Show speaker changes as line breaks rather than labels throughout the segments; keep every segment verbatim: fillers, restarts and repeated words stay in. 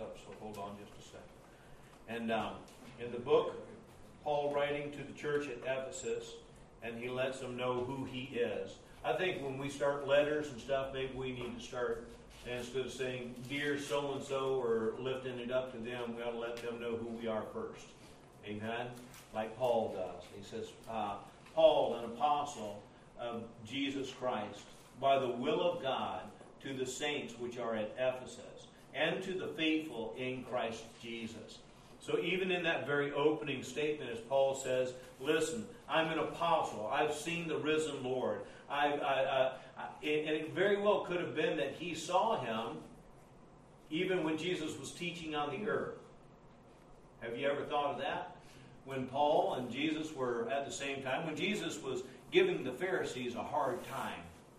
up, so hold on just a second. And um, in the book, Paul writing to the church at Ephesus, and he lets them know who he is. I think when we start letters and stuff, maybe we need to start, instead of saying, dear so-and-so, or lifting it up to them, we ought to let them know who we are first. Amen? Like Paul does. He says, uh, Paul, an apostle of Jesus Christ, by the will of God, to the saints which are at Ephesus, and to the faithful in Christ Jesus. So even in that very opening statement, as Paul says, listen, I'm an apostle. I've seen the risen Lord. I, I, I, I, and it very well could have been that he saw him even when Jesus was teaching on the earth. Have you ever thought of that? When Paul and Jesus were at the same time, when Jesus was giving the Pharisees a hard time,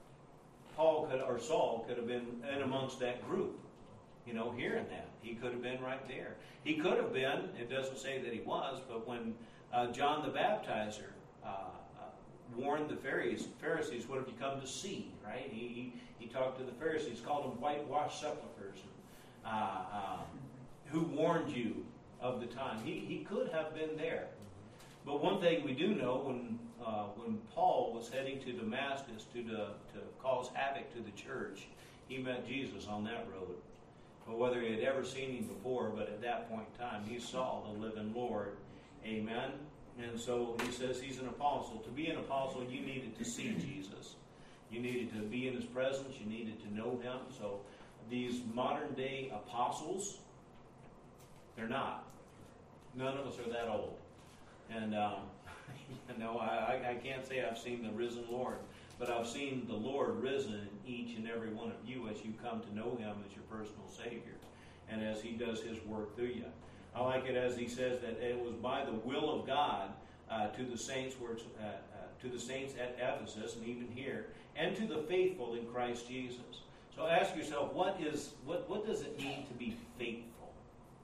Paul could, or Saul could have been in amongst that group, you know, hearing that. He could have been right there. He could have been, it doesn't say that he was, but when uh, John the Baptizer uh, uh, warned the Pharisees, Pharisees, what have you come to see, right? He, he, he talked to the Pharisees, called them whitewashed sepulchres, and, uh, uh, who warned you of the time. He, he could have been there. But one thing we do know, when uh, when Paul was heading to Damascus to, the, to cause havoc to the church, he met Jesus on that road. But whether he had ever seen him before, but at that point in time, he saw the living Lord. Amen? And so he says he's an apostle. To be an apostle, you needed to see Jesus. You needed to be in his presence. You needed to know him. So these modern-day apostles, they're not. None of us are that old. And, um, you know, I, I can't say I've seen the risen Lord, but I've seen the Lord risen in each and every one of you as you come to know him as your personal Savior and as he does his work through you. I like it as he says that it was by the will of God uh, to the saints where it's, uh, uh, to the saints at Ephesus and even here, and to the faithful in Christ Jesus. So ask yourself, what is what what does it mean to be faithful?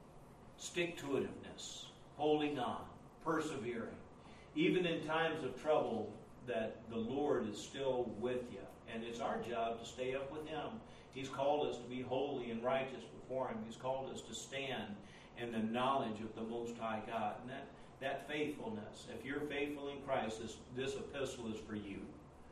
Stick-to-itiveness, holding on, persevering. Even in times of trouble, that the Lord is still with you. And it's our job to stay up with him. He's called us to be holy and righteous before him. He's called us to stand in the knowledge of the Most High God. And that, that faithfulness, if you're faithful in Christ, this, this epistle is for you.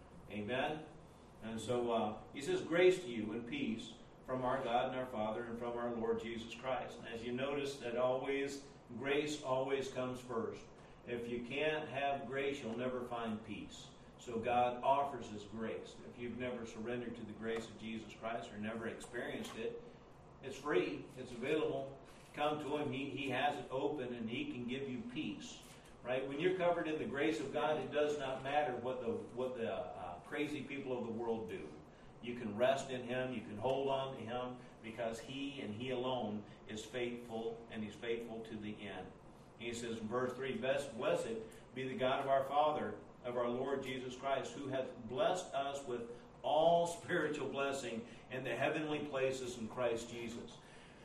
Amen? And so uh, he says, grace to you and peace from our God and our Father and from our Lord Jesus Christ. And as you notice, that always, grace always comes first. If you can't have grace, you'll never find peace. So God offers his grace. If you've never surrendered to the grace of Jesus Christ or never experienced it, it's free. It's available. Come to him. He, he has it open, and he can give you peace. Right? When you're covered in the grace of God, it does not matter what the what the uh, crazy people of the world do. You can rest in him. You can hold on to him because he and he alone is faithful, and he's faithful to the end. He says in verse three, blessed be the God of our Father, of our Lord Jesus Christ, who hath blessed us with all spiritual blessing in the heavenly places in Christ Jesus.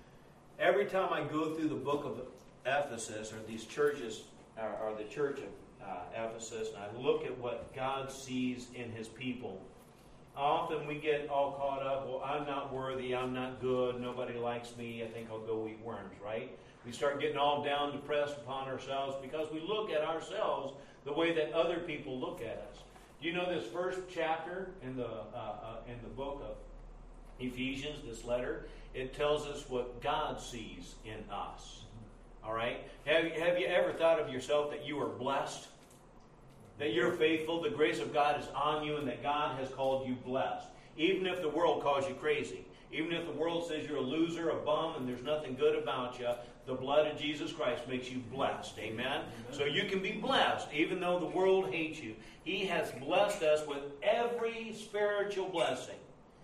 Every time I go through the book of Ephesus, or these churches, or, or the church of uh, Ephesus, and I look at what God sees in his people, often we get all caught up, well, I'm not worthy, I'm not good, nobody likes me, I think I'll go eat worms, right? We start getting all down, depressed upon ourselves because we look at ourselves the way that other people look at us. Do you know this first chapter in the uh, uh, in the book of Ephesians, this letter, it tells us what God sees in us. All right? Have, have you ever thought of yourself that you are blessed? That you're faithful, the grace of God is on you, and that God has called you blessed. Even if the world calls you crazy. Even if the world says you're a loser, a bum, and there's nothing good about you, the blood of Jesus Christ makes you blessed. Amen? Amen? So you can be blessed, even though the world hates you. He has blessed us with every spiritual blessing.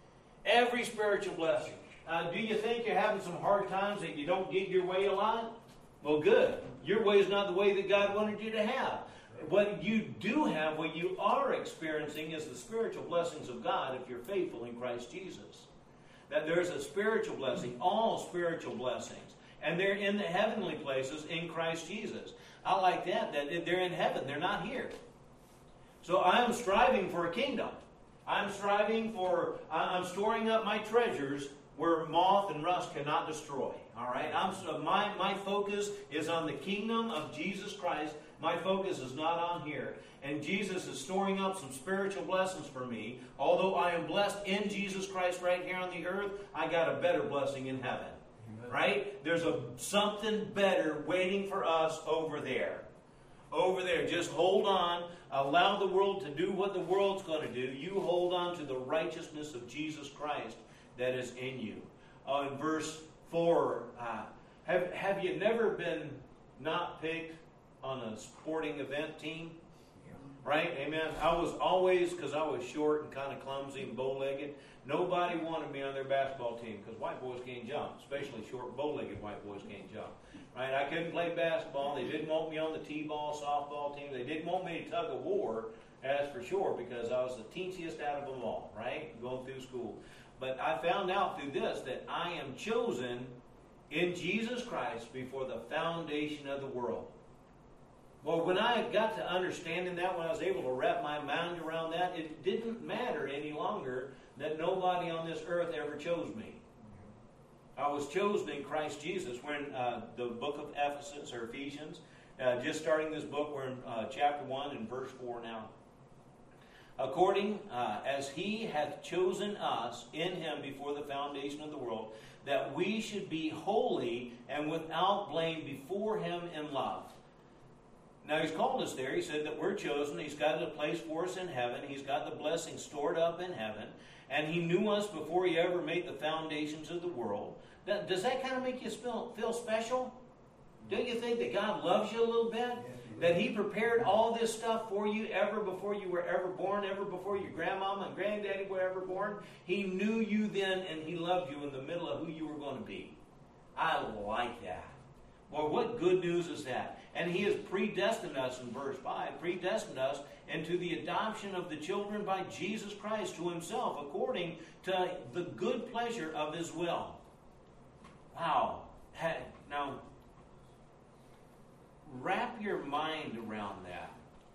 Every spiritual blessing. Uh, do you think you're having some hard times that you don't get your way a lot? Well, good. Your way is not the way that God wanted you to have. What you do have, what you are experiencing, is the spiritual blessings of God if you're faithful in Christ Jesus. That there's a spiritual blessing, all spiritual blessings. And they're in the heavenly places in Christ Jesus. I like that, that they're in heaven. They're not here. So I am striving for a kingdom. I'm striving for, I'm storing up my treasures where moth and rust cannot destroy. All right? I'm, so my, my focus is on the kingdom of Jesus Christ. My focus is not on here. And Jesus is storing up some spiritual blessings for me. Although I am blessed in Jesus Christ right here on the earth, I got a better blessing in heaven. Amen. Right? There's a something better waiting for us over there. Over there. Just hold on. Allow the world to do what the world's going to do. You hold on to the righteousness of Jesus Christ that is in you. Uh, in verse four, uh, have, have you never been not picked on a sporting event team? Yeah. Right? Amen. I was always, because I was short and kind of clumsy and bow-legged, nobody wanted me on their basketball team because white boys can't jump, especially short bow-legged white boys can't jump. Right? I couldn't play basketball. They didn't want me on the t-ball, softball team. They didn't want me to tug of war, as for sure, because I was the teensiest out of them all, right? Going through school. But I found out through this that I am chosen in Jesus Christ before the foundation of the world. Well, when I got to understanding that, when I was able to wrap my mind around that, it didn't matter any longer that nobody on this earth ever chose me. I was chosen in Christ Jesus. We're in uh, the book of Ephesus or Ephesians. Uh, just starting this book, we're in uh, chapter one and verse four now. According uh, as he hath chosen us in him before the foundation of the world, that we should be holy and without blame before him in love. Now, he's called us there. He said that we're chosen. He's got a place for us in heaven. He's got the blessing stored up in heaven. And he knew us before he ever made the foundations of the world. Does that kind of make you feel, feel special? Don't you think that God loves you a little bit? That he prepared all this stuff for you ever before you were ever born, ever before your grandmama and granddaddy were ever born? He knew you then, and he loved you in the middle of who you were going to be. I like that. Well, what good news is that? And he has predestined us, in verse five, predestined us into the adoption of the children by Jesus Christ to himself, according to the good pleasure of his will. Wow. Now, wrap your mind around that.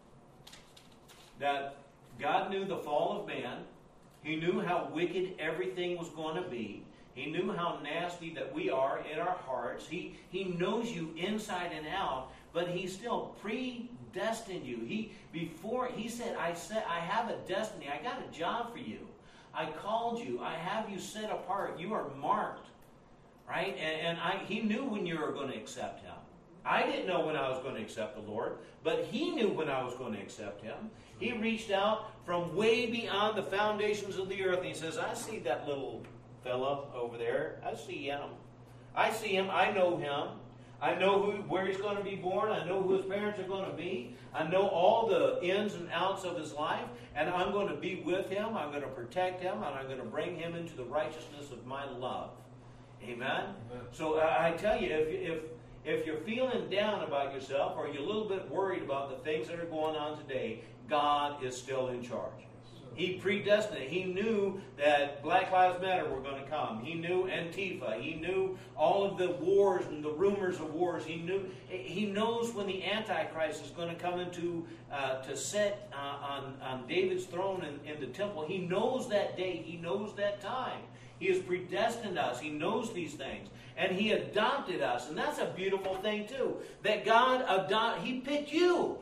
That God knew the fall of man. He knew how wicked everything was going to be. He knew how nasty that we are in our hearts. He, he knows you inside and out, but he still predestined you. He before he said, I said, I have a destiny. I got a job for you. I called you. I have you set apart. You are marked. Right? And, and I, he knew when you were going to accept him. I didn't know when I was going to accept the Lord, but he knew when I was going to accept him. He reached out from way beyond the foundations of the earth, and he says, I see that little fella over there. I see him. I see him. I know him. I know who, where he's going to be born. I know who his parents are going to be. I know all the ins and outs of his life, and I'm going to be with him. I'm going to protect him, and I'm going to bring him into the righteousness of my love. Amen? Amen. So I, I tell you, if, if if you're feeling down about yourself, or you're a little bit worried about the things that are going on today, God is still in charge. He predestined it. He knew that Black Lives Matter were going to come. He knew Antifa. He knew all of the wars and the rumors of wars. He knew. He knows when the Antichrist is going to come into uh, to sit uh, on on David's throne in, in the temple. He knows that day. He knows that time. He has predestined us. He knows these things. And he adopted us. And that's a beautiful thing too. That God adopted. He picked you.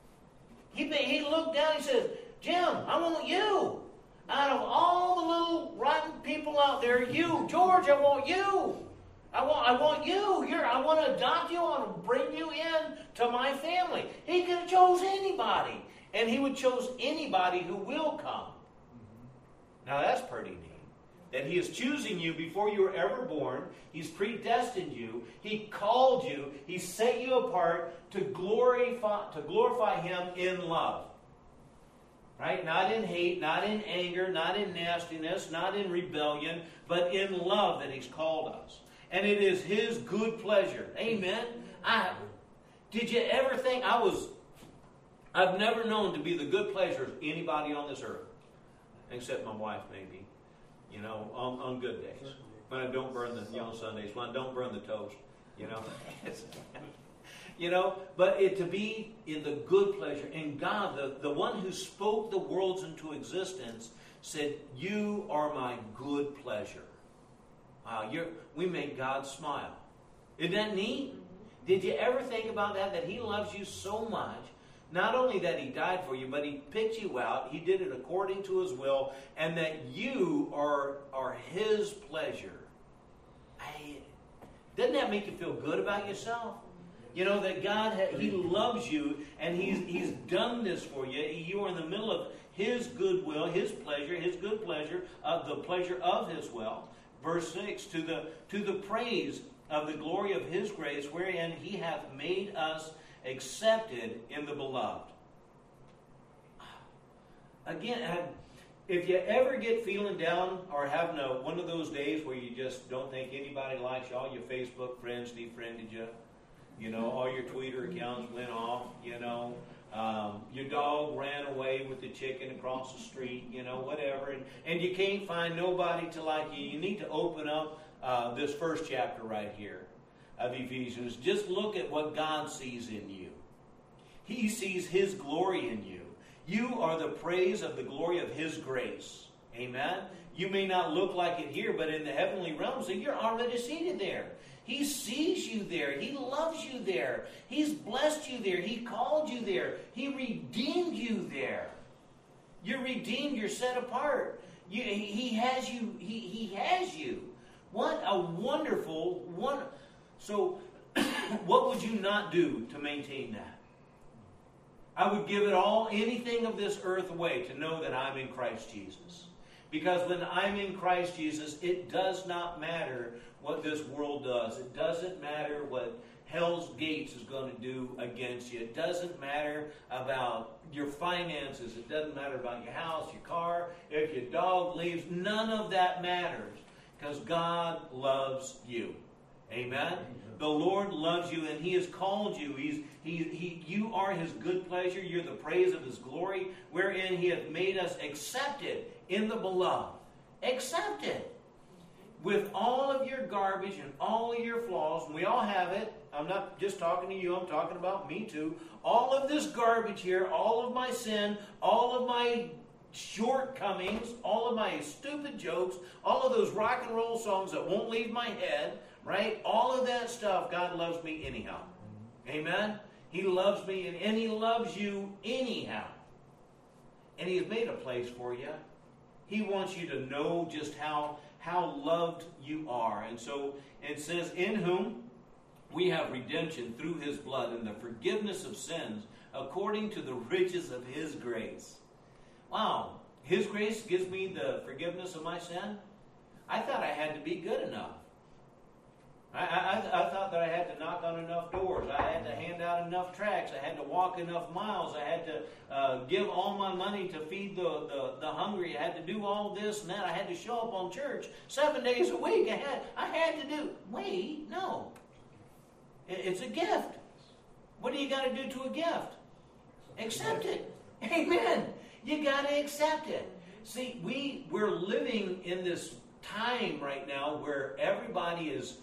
He, he looked down and he says, Jim, I want you. Out of all the little rotten people out there, you, George, I want you. I want, I want you. You're, I want to adopt you. I want to bring you in to my family. He could have chose anybody. And he would chose anybody who will come. Now that's pretty neat. That he is choosing you before you were ever born. He's predestined you. He called you. He set you apart to glorify, to glorify him in love. Right? Not in hate, not in anger, not in nastiness, not in rebellion, but in love that he's called us. And it is his good pleasure. Amen? I, did you ever think I was... I've never known to be the good pleasure of anybody on this earth. Except my wife, maybe. You know, on, on good days. When I don't burn the, you know, Sundays, when I don't burn the toast. You know? You know, but it to be in the good pleasure. And God, the, the one who spoke the worlds into existence, said, you are my good pleasure. Wow, you're, we make God smile. Isn't that neat? Did you ever think about that? That He loves you so much. Not only that He died for you, but He picked you out. He did it according to His will. And that you are, are His pleasure. I, doesn't that make you feel good about yourself? You know, that God, He loves you, and He's, He's done this for you. You are in the middle of His good will, His pleasure, His good pleasure, of the pleasure of His will. Verse six, to the, to the praise of the glory of His grace, wherein He hath made us accepted in the beloved. Again, if you ever get feeling down or having a, one of those days where you just don't think anybody likes you, all your Facebook friends defriended you, you know, all your Twitter accounts went off, you know, um, your dog ran away with the chicken across the street, you know, whatever, and, and you can't find nobody to like you, you need to open up uh, this first chapter right here of Ephesians. Just look at what God sees in you. He sees His glory in you. You are the praise of the glory of His grace. Amen? You may not look like it here, but in the heavenly realms, you're already seated there. He sees you there. He loves you there. He's blessed you there. He called you there. He redeemed you there. You're redeemed. You're set apart. You, he has you. He, he has you. What a wonderful one. So, what would you not do to maintain that? I would give it all, anything of this earth away to know that I'm in Christ Jesus. Because when I'm in Christ Jesus, it does not matter what this world does. It doesn't matter what hell's gates is going to do against you. It doesn't matter about your finances. It doesn't matter about your house, your car, if your dog leaves. None of that matters because God loves you. Amen? The Lord loves you, and He has called you. He's, he, he, you are His good pleasure. You're the praise of His glory, wherein He hath made us accepted in the beloved. Accepted. With all of your garbage and all of your flaws, and we all have it. I'm not just talking to you, I'm talking about me too. All of this garbage here, all of my sin, all of my shortcomings, all of my stupid jokes, all of those rock and roll songs that won't leave my head, right? All of that stuff, God loves me anyhow. Amen? He loves me, and, and He loves you anyhow. And He has made a place for you. He wants you to know just how, how loved you are. And so it says, in whom we have redemption through His blood and the forgiveness of sins according to the riches of His grace. Wow. His grace gives me the forgiveness of my sin? I thought I had to be good enough. I, I, I thought that I had to knock on enough doors. I had to hand out enough tracts. I had to walk enough miles. I had to uh, give all my money to feed the, the, the hungry. I had to do all this and that. I had to show up on church seven days a week. I had, I had to do. Wait, no. It, it's a gift. What do you got to do to a gift? Accept it. Amen. You got to accept it. See, we, we're living in this time right now where everybody is...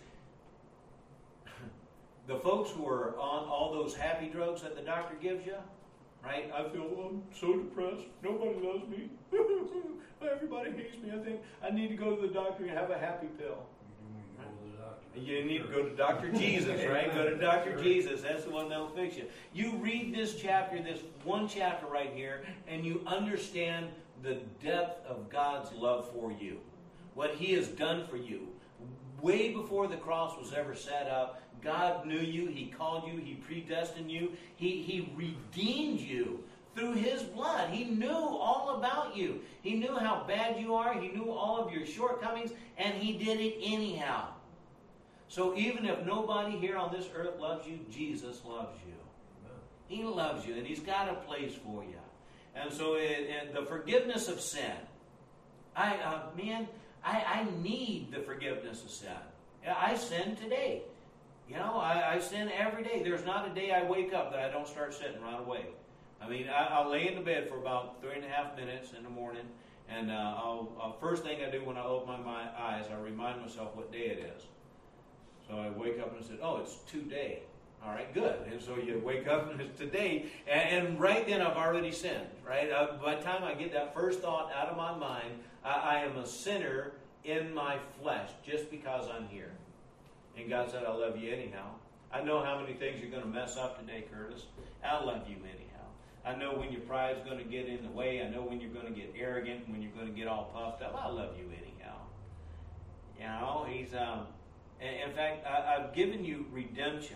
The folks who are on all those happy drugs that the doctor gives you, right? I feel well, I'm so depressed. Nobody loves me. Everybody hates me. I think I need to go to the doctor and have a happy pill. You need to go to Doctor Jesus, right? Go to Doctor Jesus. That's the one that'll fix you. You read this chapter, this one chapter right here, and you understand the depth of God's love for you. What He has done for you. Way before the cross was ever set up, God knew you. He called you. He predestined you. He, he redeemed you through His blood. He knew all about you. He knew how bad you are. He knew all of your shortcomings, and He did it anyhow. So even if nobody here on this earth loves you, Jesus loves you. He loves you, and He's got a place for you. And so it, and the forgiveness of sin. I uh, man, I, I need the forgiveness of sin. I sin today. You know, I, I sin every day. There's not a day I wake up that I don't start sinning right away. I mean, I, I'll lay in the bed for about three and a half minutes in the morning, and uh, I'll, uh, first thing I do when I open my eyes, I remind myself what day it is. So I wake up and I say, oh, it's today. All right, good. And so you wake up and it's today, and, and right then I've already sinned, right? Uh, by the time I get that first thought out of my mind, I, I am a sinner in my flesh just because I'm here. And God said, I love you anyhow. I know how many things you're going to mess up today, Curtis. I love you anyhow. I know when your pride's going to get in the way. I know when you're going to get arrogant, when you're going to get all puffed up. I love you anyhow. You know, he's, um, in fact, I, I've given you redemption.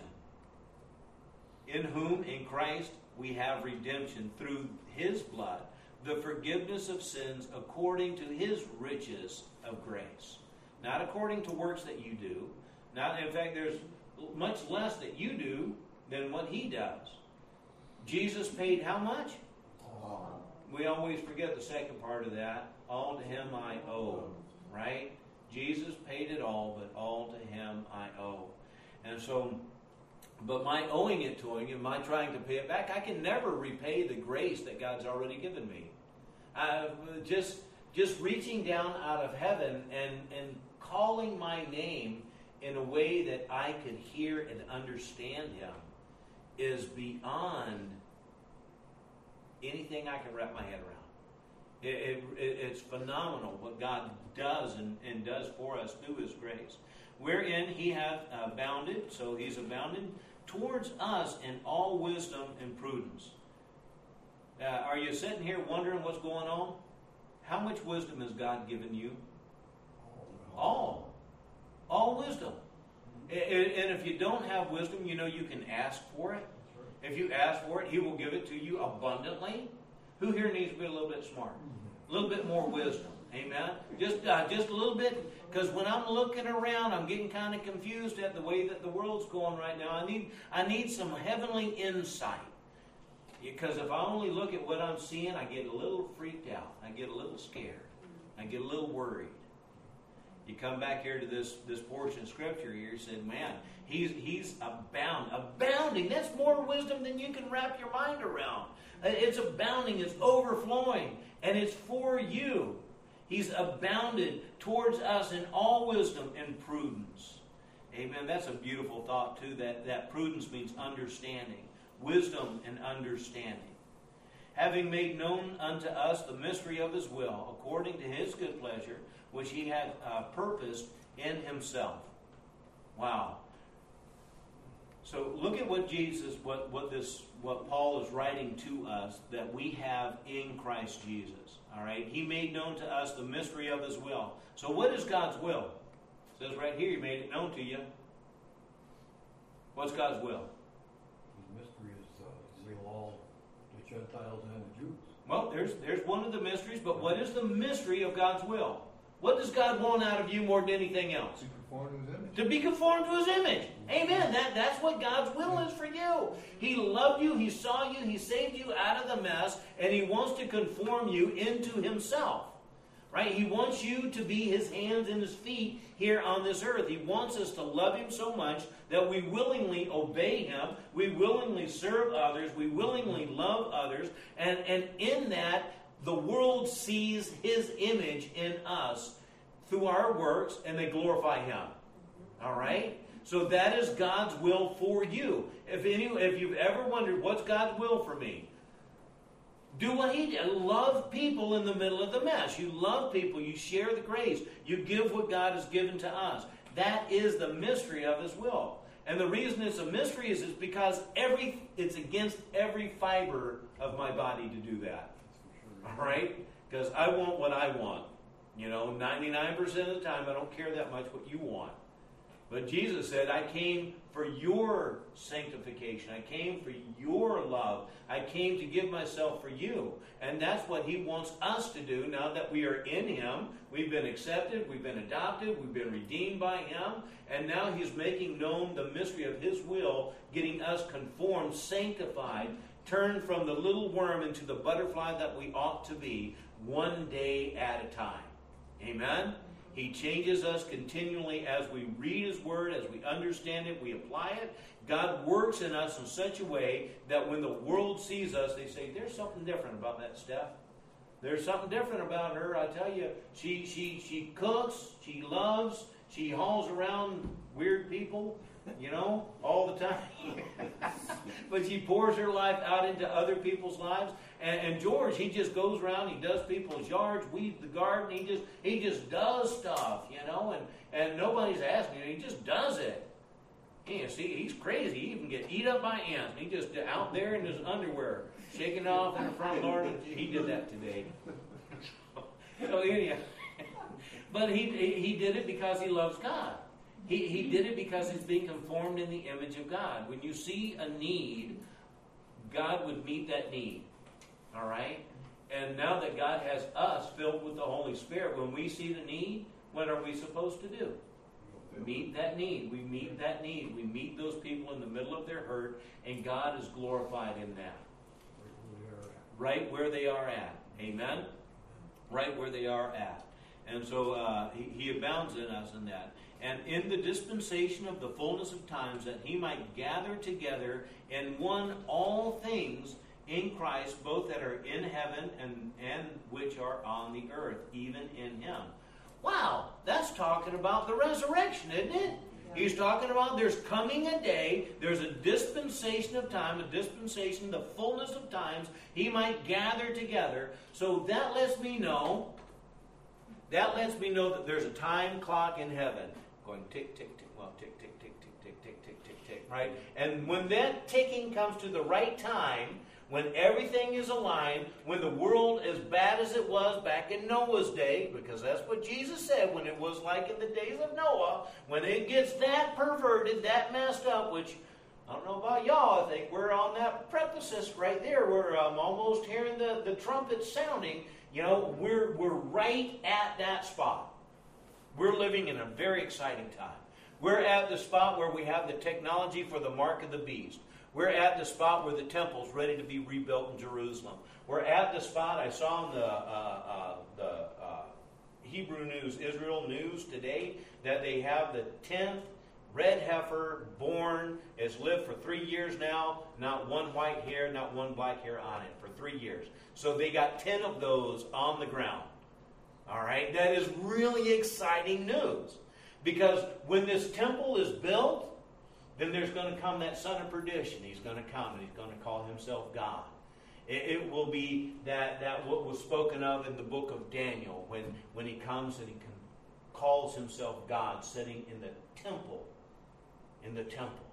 In whom, in Christ, we have redemption through his blood, the forgiveness of sins according to his riches of grace. Not according to works that you do. Not, in fact, there's much less that you do than what he does. Jesus paid how much? All. We always forget the second part of that. All to him I owe, right? Jesus paid it all, but all to him I owe. And so, but my owing it to him and my trying to pay it back, I can never repay the grace that God's already given me. Uh, just, just reaching down out of heaven and, and calling my name in a way that I could hear and understand him is beyond anything I can wrap my head around. It, it, it's phenomenal what God does and, and does for us through his grace. Wherein he hath abounded, so he's abounded towards us in all wisdom and prudence. Uh, are you sitting here wondering what's going on? How much wisdom has God given you? All. All wisdom. And if you don't have wisdom, you know you can ask for it. If you ask for it, he will give it to you abundantly. Who here needs to be a little bit smart? A little bit more wisdom. Amen? Just uh, just a little bit, because when I'm looking around, I'm getting kind of confused at the way that the world's going right now. I need I need some heavenly insight. Because if I only look at what I'm seeing, I get a little freaked out. I get a little scared. I get a little worried. You come back here to this, this portion of Scripture here, you said, man, he's he's abound, abounding. That's more wisdom than you can wrap your mind around. It's abounding, it's overflowing, and it's for you. He's abounded towards us in all wisdom and prudence. Amen. That's a beautiful thought, too, that, that prudence means understanding. Wisdom and understanding. Having made known unto us the mystery of his will, according to his good pleasure, which he had uh, purposed in himself. Wow. So look at what Jesus, what, what this, what Paul is writing to us that we have in Christ Jesus. All right. He made known to us the mystery of his will. So what is God's will? It says right here, he made it known to you. What's God's will?
The mystery is uh, the law, the Gentiles and the Jews.
Well, there's there's one of the mysteries, but what is the mystery of God's will? What does God want out of you more than anything else?
To conform to his image.
To be conformed to his image. Amen. That, that's what God's will is for you. He loved you. He saw you. He saved you out of the mess. And he wants to conform you into himself. Right? He wants you to be his hands and his feet here on this earth. He wants us to love him so much that we willingly obey him. We willingly serve others. We willingly love others. And, and in that, the world sees his image in us through our works, and they glorify him. All right? So that is God's will for you. If any, if you've ever wondered, what's God's will for me? Do what he did. Love people in the middle of the mess. You love people. You share the grace. You give what God has given to us. That is the mystery of his will. And the reason it's a mystery is it's because every it's against every fiber of my body to do that. All right? Because I want what I want. You know, ninety-nine percent of the time, I don't care that much what you want. But Jesus said, I came for your sanctification. I came for your love. I came to give myself for you. And that's what he wants us to do now that we are in him. We've been accepted. We've been adopted. We've been redeemed by him. And now he's making known the mystery of his will, getting us conformed, sanctified, turned from the little worm into the butterfly that we ought to be, one day at a time. Amen? He changes us continually as we read his word, as we understand it, we apply it. God works in us in such a way that when the world sees us, they say, there's something different about that Steph. There's something different about her. I tell you, she she she cooks, she loves, She hauls around weird people, you know, all the time. But she pours her life out into other people's lives. And, and George, he just goes around, he does people's yards, weeds the garden, he just he just does stuff, you know, and, and nobody's asking him, he just does it. Yeah, see, he's crazy. He even gets eat up by ants. He just out there in his underwear, shaking off in the front lawn. He did that today. So anyhow, but he he did it because he loves God. He he did it because he's being conformed in the image of God. When you see a need, God would meet that need. All right? And now that God has us filled with the Holy Spirit, when we see the need, what are we supposed to do? Meet that need. We meet that need. We meet those people in the middle of their hurt, and God is glorified in that. Right where they are at. Amen? Right where they are at. And so uh, he, he abounds in us in that. And in the dispensation of the fullness of times, that he might gather together in one all things in Christ, both that are in heaven and, and which are on the earth, even in him. Wow, that's talking about the resurrection, isn't it? Yeah. He's talking about there's coming a day, there's a dispensation of time, a dispensation, the fullness of times, he might gather together. So that lets me know, that lets me know that there's a time clock in heaven going tick, tick, tick, well, tick, tick, tick, tick, tick, tick, tick, tick, tick, right? And when that ticking comes to the right time, when everything is aligned, when the world is bad as it was back in Noah's day, because that's what Jesus said, when it was like in the days of Noah, when it gets that perverted, that messed up, which, I don't know about y'all, I think we're on that precipice right there. We're um, almost hearing the, the trumpet sounding. You know, we're, we're right at that spot. We're living in a very exciting time. We're at the spot where we have the technology for the mark of the beast. We're at the spot where the temple's ready to be rebuilt in Jerusalem. We're at the spot, I saw in the, uh, uh, the uh, Hebrew News, Israel News today, that they have the tenth red heifer born, has lived for three years now, not one white hair, not one black hair on it, for three years. So they got ten of those on the ground. All right, that is really exciting news. Because when this temple is built, then there's going to come that son of perdition. He's going to come and he's going to call himself God. It, it will be that, that what was spoken of in the book of Daniel, when, when he comes and he can, calls himself God, sitting in the temple. In the temple.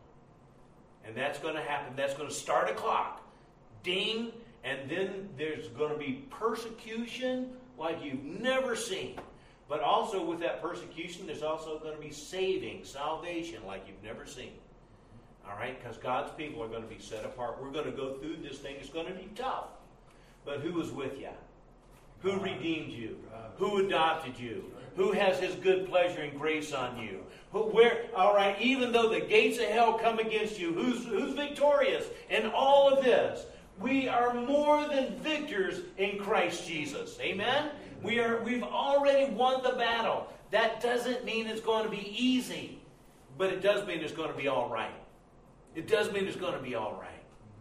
And that's going to happen. That's going to start a clock. Ding. And then there's going to be persecution like you've never seen. But also with that persecution, there's also going to be saving, salvation like you've never seen. All right? Because God's people are going to be set apart. We're going to go through this thing. It's going to be tough. But who is with you? Who redeemed you? Who adopted you? Who has his good pleasure and grace on you? Who, where? All right, even though the gates of hell come against you, who's, who's victorious in all of this? We are more than victors in Christ Jesus. Amen? We are, we've already won the battle. That doesn't mean it's going to be easy, but it does mean it's going to be all right. It does mean it's going to be all right.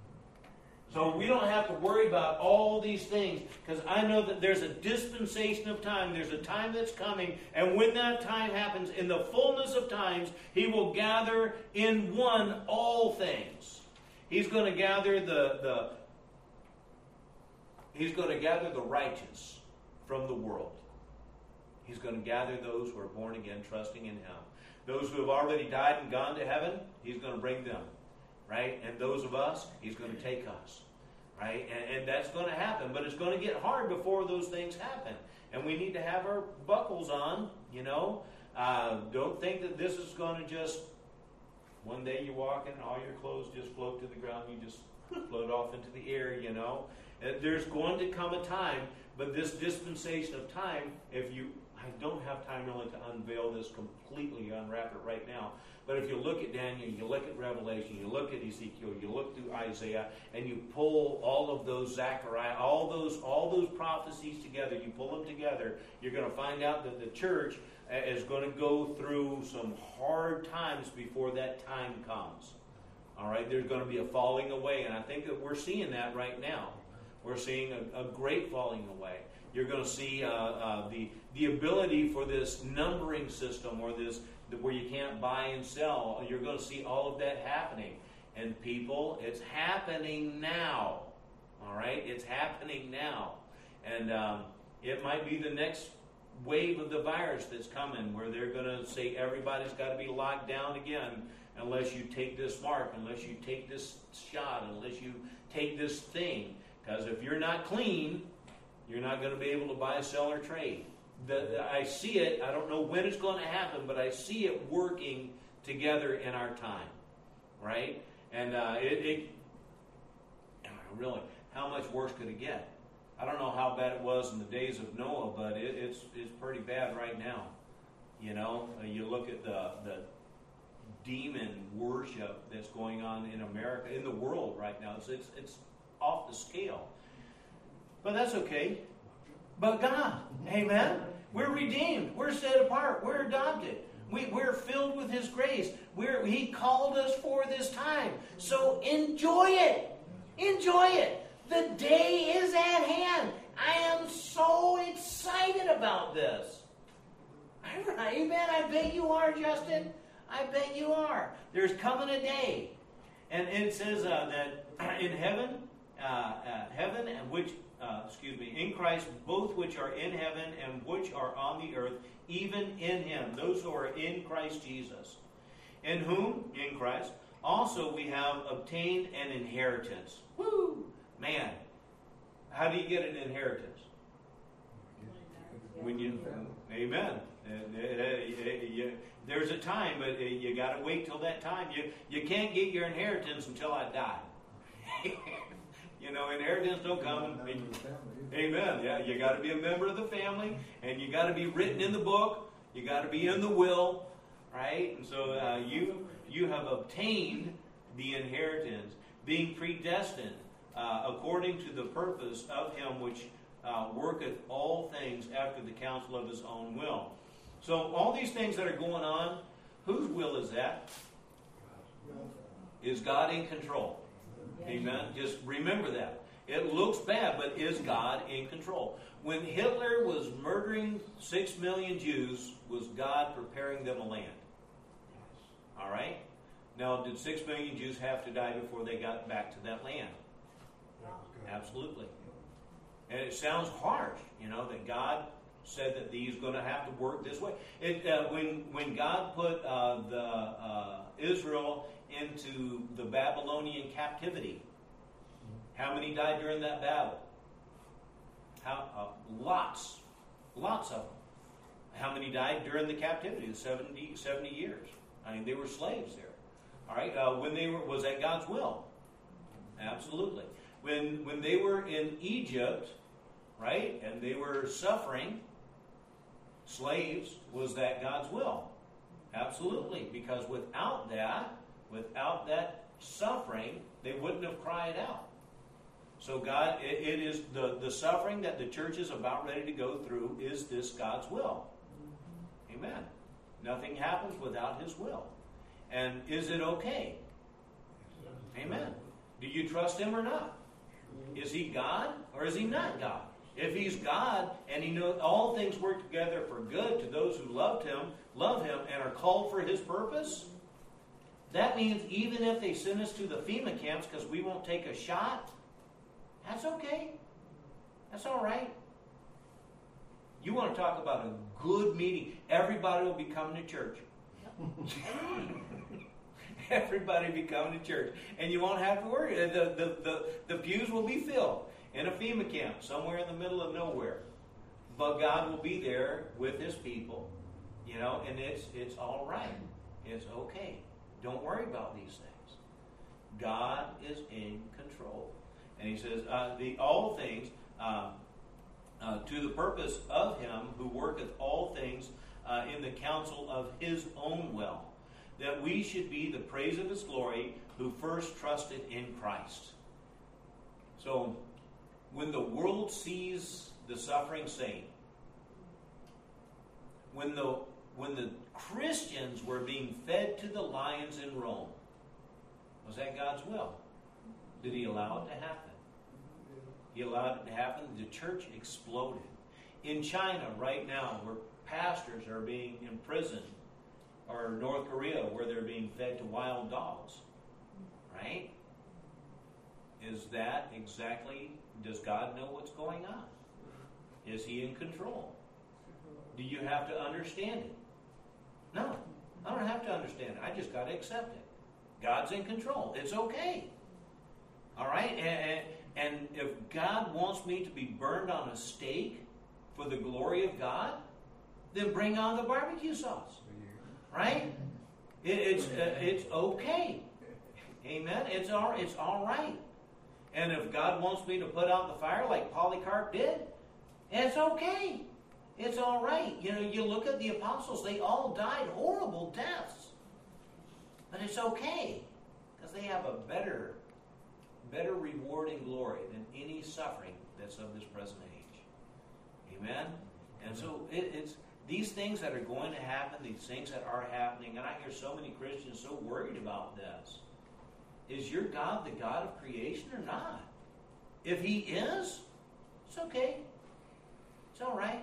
So we don't have to worry about all these things, because I know that there's a dispensation of time. There's a time that's coming, and when that time happens, in the fullness of times, he will gather in one all things. He's going to gather the, the he's going to gather the righteous from the world. He's going to gather those who are born again, trusting in him. Those who have already died and gone to heaven, he's going to bring them. Right? And those of us, he's going to take us. Right? And, and that's going to happen. But it's going to get hard before those things happen. And we need to have our buckles on, you know. Uh, don't think that this is going to just, one day you walk in, all your clothes just float to the ground. You just float off into the air, you know. And there's going to come a time, but this dispensation of time, if you, I don't have time really to unveil this completely, unwrap it right now. But if you look at Daniel, you look at Revelation, you look at Ezekiel, you look through Isaiah, and you pull all of those Zechariah, all those all those prophecies together, you pull them together, you're going to find out that the church is going to go through some hard times before that time comes. All right, there's going to be a falling away, and I think that we're seeing that right now. We're seeing a, a great falling away. You're going to see uh, uh, the the ability for this numbering system, or this where you can't buy and sell. You're going to see all of that happening. And people, it's happening now. All right? It's happening now. And um, it might be the next wave of the virus that's coming, where they're going to say everybody's got to be locked down again unless you take this mark, unless you take this shot, unless you take this thing. Because if you're not clean, you're not going to be able to buy, sell, or trade. The, the, I see it. I don't know when it's going to happen, but I see it working together in our time. Right? And uh, it, it really, how much worse could it get? I don't know how bad it was in the days of Noah, but it, it's it's pretty bad right now. You know, uh, you look at the the demon worship that's going on in America, in the world right now. It's it's, it's off the scale. But that's okay. But God, amen. We're redeemed. We're set apart. We're adopted. We, we're filled with His grace. We're, He called us for this time. So enjoy it. Enjoy it. The day is at hand. I am so excited about this. Amen. I bet you are, Justin. I bet you are. There's coming a day. And, and it says uh, that in heaven, uh, uh, heaven and which, uh, excuse me, in Christ, both which are in heaven and which are on the earth, even in Him, those who are in Christ Jesus, in whom, in Christ, also we have obtained an inheritance. Woo! Man, how do you get an inheritance? When you, amen. There's a time, but you got to wait till that time. You you can't get your inheritance until I die. You know, inheritance don't come. And, amen. Yeah, you got to be a member of the family, and you got to be written in the book. You got to be in the will, right? And so uh, you you have obtained the inheritance, being predestined uh, according to the purpose of Him which uh, worketh all things after the counsel of His own will. So all these things that are going on, whose will is that? Is God in control? Amen. Just remember that. It looks bad, but is God in control? When Hitler was murdering six million Jews, was God preparing them a land? All right? Now, did six million Jews have to die before they got back to that land? Absolutely. And it sounds harsh, you know, that God said that He's going to have to work this way. It, uh, when when God put uh, the uh, Israel into the Babylonian captivity, how many died during that battle? How uh, lots, lots of them. How many died during the captivity? The seventy, seventy years. I mean, they were slaves there. All right. Uh, when they were, was that God's will? Absolutely. When when they were in Egypt, right, and they were suffering, slaves, was that God's will? Absolutely. Because without that, without that suffering, they wouldn't have cried out. So God, it, it is the, the suffering that the church is about ready to go through is this God's will. Amen. Nothing happens without His will. And is it okay? Amen. Do you trust Him or not? Is He God or is He not God? If He's God and He knows all things work together for good to those who loved Him, love Him, and are called for His purpose, that means even if they send us to the FEMA camps because we won't take a shot, that's okay. That's all right. You want to talk about a good meeting. Everybody will be coming to church. Everybody will be coming to church. And you won't have to worry. The, the, the, the pews will be filled in a FEMA camp somewhere in the middle of nowhere. But God will be there with His people. You know, and it's it's all right. It's okay. Don't worry about these things. God is in control. And He says, uh, the all things, uh, uh, to the purpose of Him who worketh all things uh, in the counsel of His own will, that we should be the praise of His glory, who first trusted in Christ. So, when the world sees the suffering saint, when the when the Christians were being fed to the lions in Rome, was that God's will? Did He allow it to happen? He allowed it to happen. The church exploded. in China right now, where pastors are being imprisoned, or North Korea, where they're being fed to wild dogs, right? Is that exactly, does God know what's going on? Is He in control? Do you have to understand it? No, I don't have to understand it. I just got to accept it. God's in control. It's okay. All right? And, and if God wants me to be burned on a stake for the glory of God, then bring on the barbecue sauce. Right? It, it's uh, it's okay. Amen? It's all, it's all right. And if God wants me to put out the fire like Polycarp did, it's okay. It's all right. You know, you look at the apostles, they all died horrible deaths. But it's okay, because they have a better, better reward and glory than any suffering that's of this present age. Amen? And so it, it's these things that are going to happen, these things that are happening, and I hear so many Christians so worried about this. Is your God the God of creation or not? If He is, it's okay. It's all right.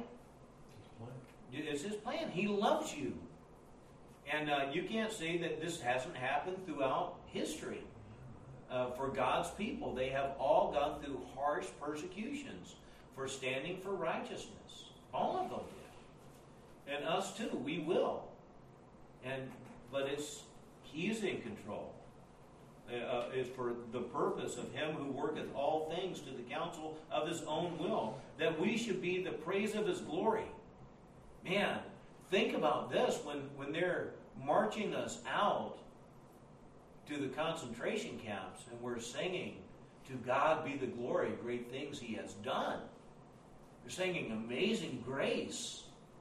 It's His plan. He loves you. And uh, you can't say that this hasn't happened throughout history. Uh, for God's people, they have all gone through harsh persecutions for standing for righteousness. All of them did. And us too, we will. And but it's He's in control. Uh, is for the purpose of Him who worketh all things to the counsel of His own will, that we should be the praise of His glory. Man, think about this when, when they're marching us out to the concentration camps and we're singing, "To God be the glory, great things He has done." We're singing Amazing Grace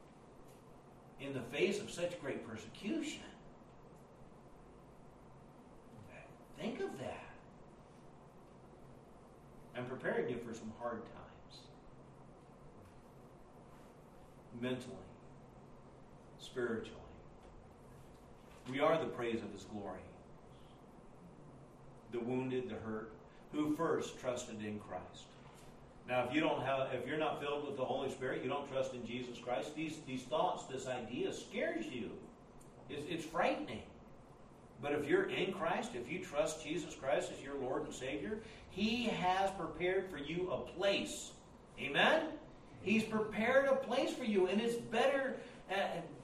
in the face of such great persecution. Think of that. I'm preparing you for some hard times. Mentally, spiritually. We are the praise of His glory. The wounded, the hurt, who first trusted in Christ. Now, if you don't have, if you're not filled with the Holy Spirit, you don't trust in Jesus Christ, these, these thoughts, this idea scares you. It's, it's frightening. But if you're in Christ, if you trust Jesus Christ as your Lord and Savior, He has prepared for you a place. Amen? He's prepared a place for you, and it's better. Uh,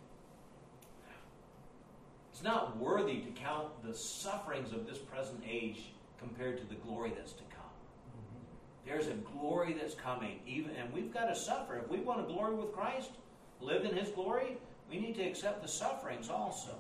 it's not worthy to count the sufferings of this present age compared to the glory that's to come. There's a glory that's coming, even, and we've got to suffer. If we want to glory with Christ, live in His glory, we need to accept the sufferings also.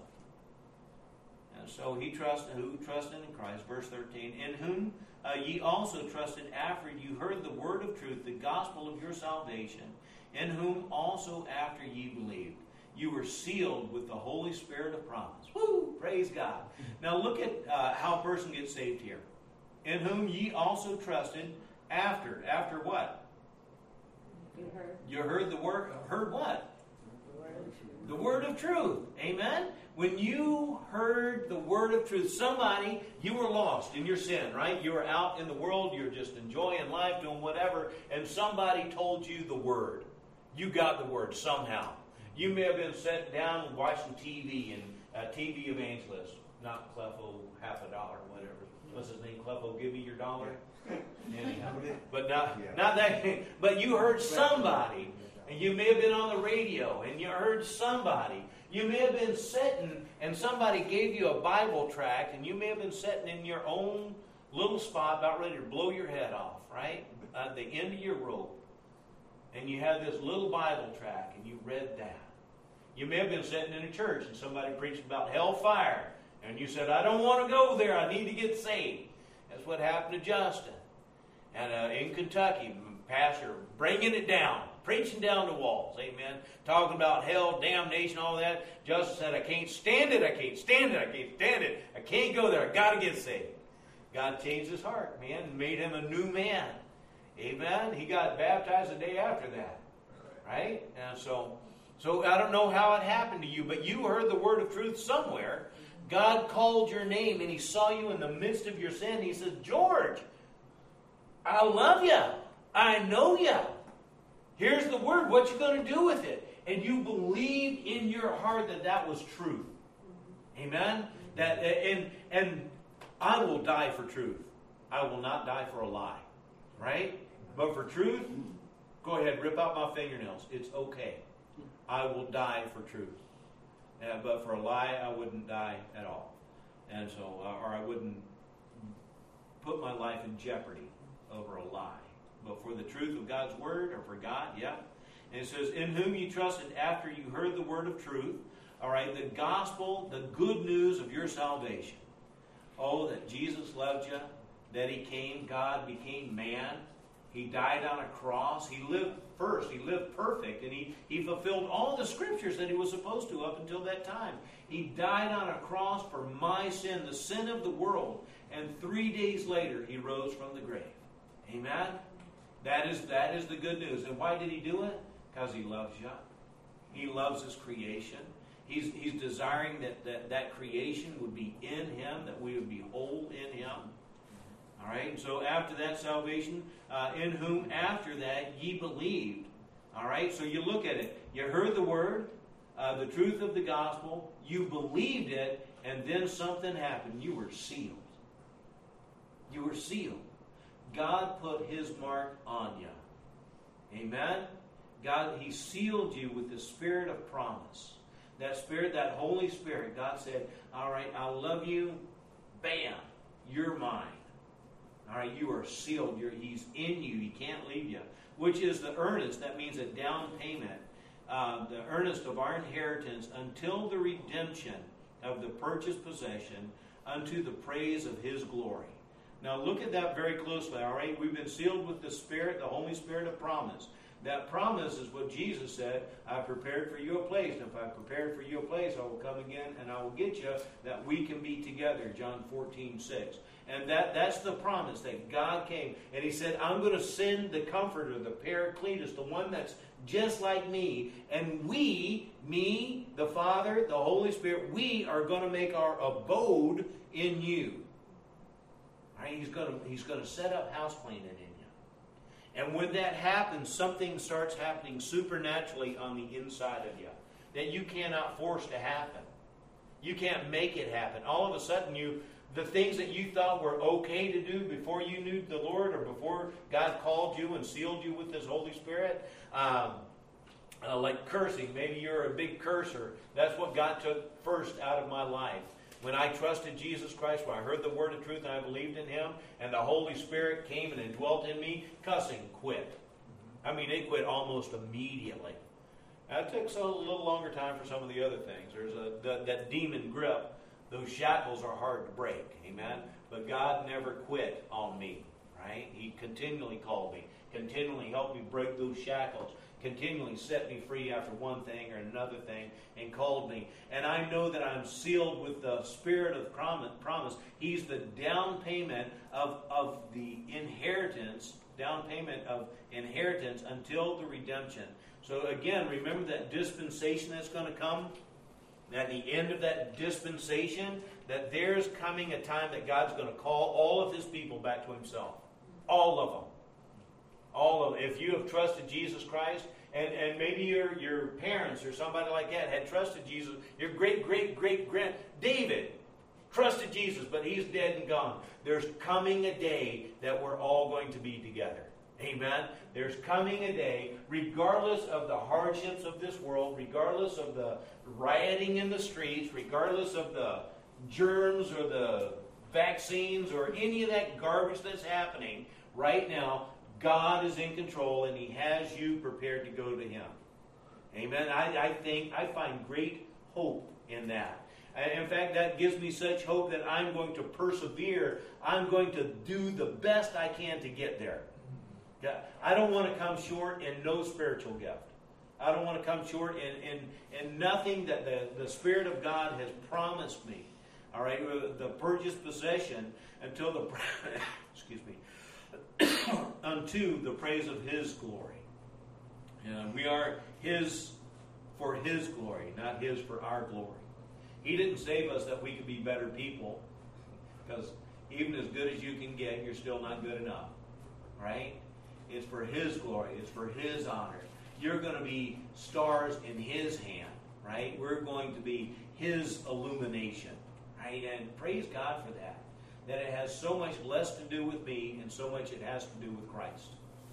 And so he trusted, who trusted in Christ, verse thirteen, in whom uh, ye also trusted after you heard the word of truth, the gospel of your salvation, in whom also after ye believed. You were sealed with the Holy Spirit of promise. Woo! Praise God. Now look at uh, how a person gets saved here. In whom ye also trusted after. After what?
You heard.
You heard the word. Heard what? The word of truth. Amen? When you heard the word of truth, somebody, you were lost in your sin, right? You were out in the world, you were just enjoying life, doing whatever, and somebody told you the word. You got the word somehow. You may have been sitting down and watching T V, and uh, T V evangelist, not Clefo, half a dollar, whatever. What's his name? Clefo, give me your dollar. Anyhow, but not not that. But you heard somebody, and you may have been on the radio, and you heard somebody. You may have been sitting, and somebody gave you a Bible tract, and you may have been sitting in your own little spot, about ready to blow your head off, right? At the end of your rope, and you had this little Bible tract, and you read that. You may have been sitting in a church, and somebody preached about hellfire, and you said, "I don't want to go there. I need to get saved." That's what happened to Justin. And uh, in Kentucky, pastor bringing it down, preaching down the walls, amen, talking about hell, damnation, all that. Justin said, "I can't stand it, I can't stand it, I can't stand it, I can't go there, I got to get saved." God changed his heart, man, and made him a new man. Amen? He got baptized the day after that, right? And so, so I don't know how it happened to you, but you heard the word of truth somewhere. God called your name, and He saw you in the midst of your sin. He said, "George, I love you. I know you." Here's the word. What you going to do with it? And you believed in your heart that that was truth. Amen? That and and I will die for truth. I will not die for a lie. Right? But for truth, go ahead, rip out my fingernails. It's okay. I will die for truth. Uh, but for a lie, I wouldn't die at all. And so, uh, or I wouldn't put my life in jeopardy over a lie. But for the truth of God's word, or for God, yeah. And it says, in whom you trusted after you heard the word of truth, all right, the gospel, the good news of your salvation. Oh, that Jesus loved you, that he came, God became man. He died on a cross. He lived first. He lived perfect. And he, he fulfilled all the scriptures that he was supposed to up until that time. He died on a cross for my sin, the sin of the world. And three days later, he rose from the grave. Amen? That is, that is the good news. And why did he do it? Because he loves you. He loves his creation. He's, he's desiring that, that that creation would be in him, that we would be whole in him. All right, so after that salvation, uh, in whom after that ye believed. All right, so you look at it. You heard the word, uh, the truth of the gospel. You believed it, and then something happened. You were sealed. You were sealed. God put his mark on you. Amen? God, he sealed you with the spirit of promise. That spirit, that Holy Spirit, God said, all right, I love you. Bam, you're mine. All right, you are sealed. You're, he's in you. He can't leave you. Which is the earnest. That means a down payment. Uh, the earnest of our inheritance until the redemption of the purchased possession unto the praise of his glory. Now look at that very closely. All right, we've been sealed with the Spirit, the Holy Spirit of promise. That promise is what Jesus said, I prepared for you a place. And if I prepared for you a place, I will come again and I will get you that we can be together. John fourteen six. And that, that's the promise that God came. And he said, I'm going to send the Comforter, the Paracletus, the one that's just like me. And we, me, the Father, the Holy Spirit, we are going to make our abode in you. All right, he's going to, he's going to set up house planting in you. And when that happens, something starts happening supernaturally on the inside of you that you cannot force to happen. You can't make it happen. All of a sudden, you the things that you thought were okay to do before you knew the Lord or before God called you and sealed you with his Holy Spirit, um, uh, like cursing. Maybe you're a big curser. That's what God took first out of my life. When I trusted Jesus Christ, when I heard the word of truth and I believed in him, and the Holy Spirit came and indwelt in me, cussing quit. I mean, it quit almost immediately. Now, it took so, a little longer time for some of the other things. There's a, the, that demon grip. Those shackles are hard to break. Amen? But God never quit on me. Right? He continually called me. Continually helped me break those shackles. Continually set me free after one thing or another thing and called me. And I know that I'm sealed with the spirit of promise. He's the down payment of, of the inheritance, down payment of inheritance until the redemption. So again, remember that dispensation that's going to come? At the end of that dispensation, that there's coming a time that God's going to call all of his people back to himself. All of them. All of them. If you have trusted Jesus Christ, and, and maybe your, your parents or somebody like that had trusted Jesus, your great, great, great grand David trusted Jesus, but he's dead and gone. There's coming a day that we're all going to be together. Amen? There's coming a day, regardless of the hardships of this world, regardless of the rioting in the streets, regardless of the germs or the vaccines or any of that garbage that's happening right now, God is in control and he has you prepared to go to him. Amen? I, I think, I find great hope in that. In fact, that gives me such hope that I'm going to persevere. I'm going to do the best I can to get there. I don't want to come short in no spiritual gift. I don't want to come short in, in, in nothing that the, the Spirit of God has promised me. All right, the purchased possession until the excuse me unto the praise of his glory. And we are his for his glory, not his for our glory. He didn't save us that we could be better people, because even as good as you can get, you're still not good enough. Right? It's for His glory. It's for His honor. You're going to be stars in His hand, right? We're going to be His illumination, right? And praise God for that. That it has so much less to do with me and so much it has to do with Christ.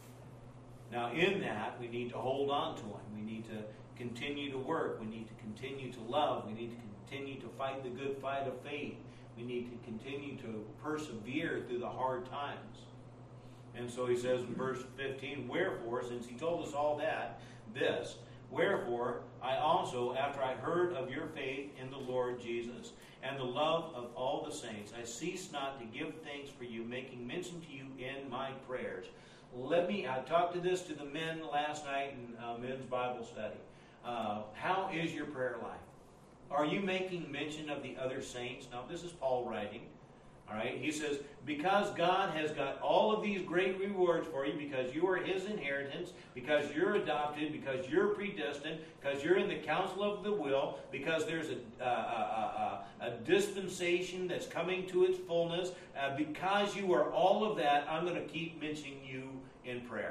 Now in that, we need to hold on to Him. We need to continue to work. We need to continue to love. We need to continue to fight the good fight of faith. We need to continue to persevere through the hard times. And so he says in verse fifteen, wherefore, since he told us all that, this, wherefore, I also, after I heard of your faith in the Lord Jesus, and the love of all the saints, I cease not to give thanks for you, making mention to you in my prayers. Let me, I talked to this to the men last night in uh, men's Bible study. Uh, how is your prayer life? Are you making mention of the other saints? Now, this is Paul writing. All right, he says, because God has got all of these great rewards for you, because you are His inheritance, because you're adopted, because you're predestined, because you're in the counsel of the will, because there's a, uh, a, a, a dispensation that's coming to its fullness, uh, because you are all of that, I'm going to keep mentioning you in prayer.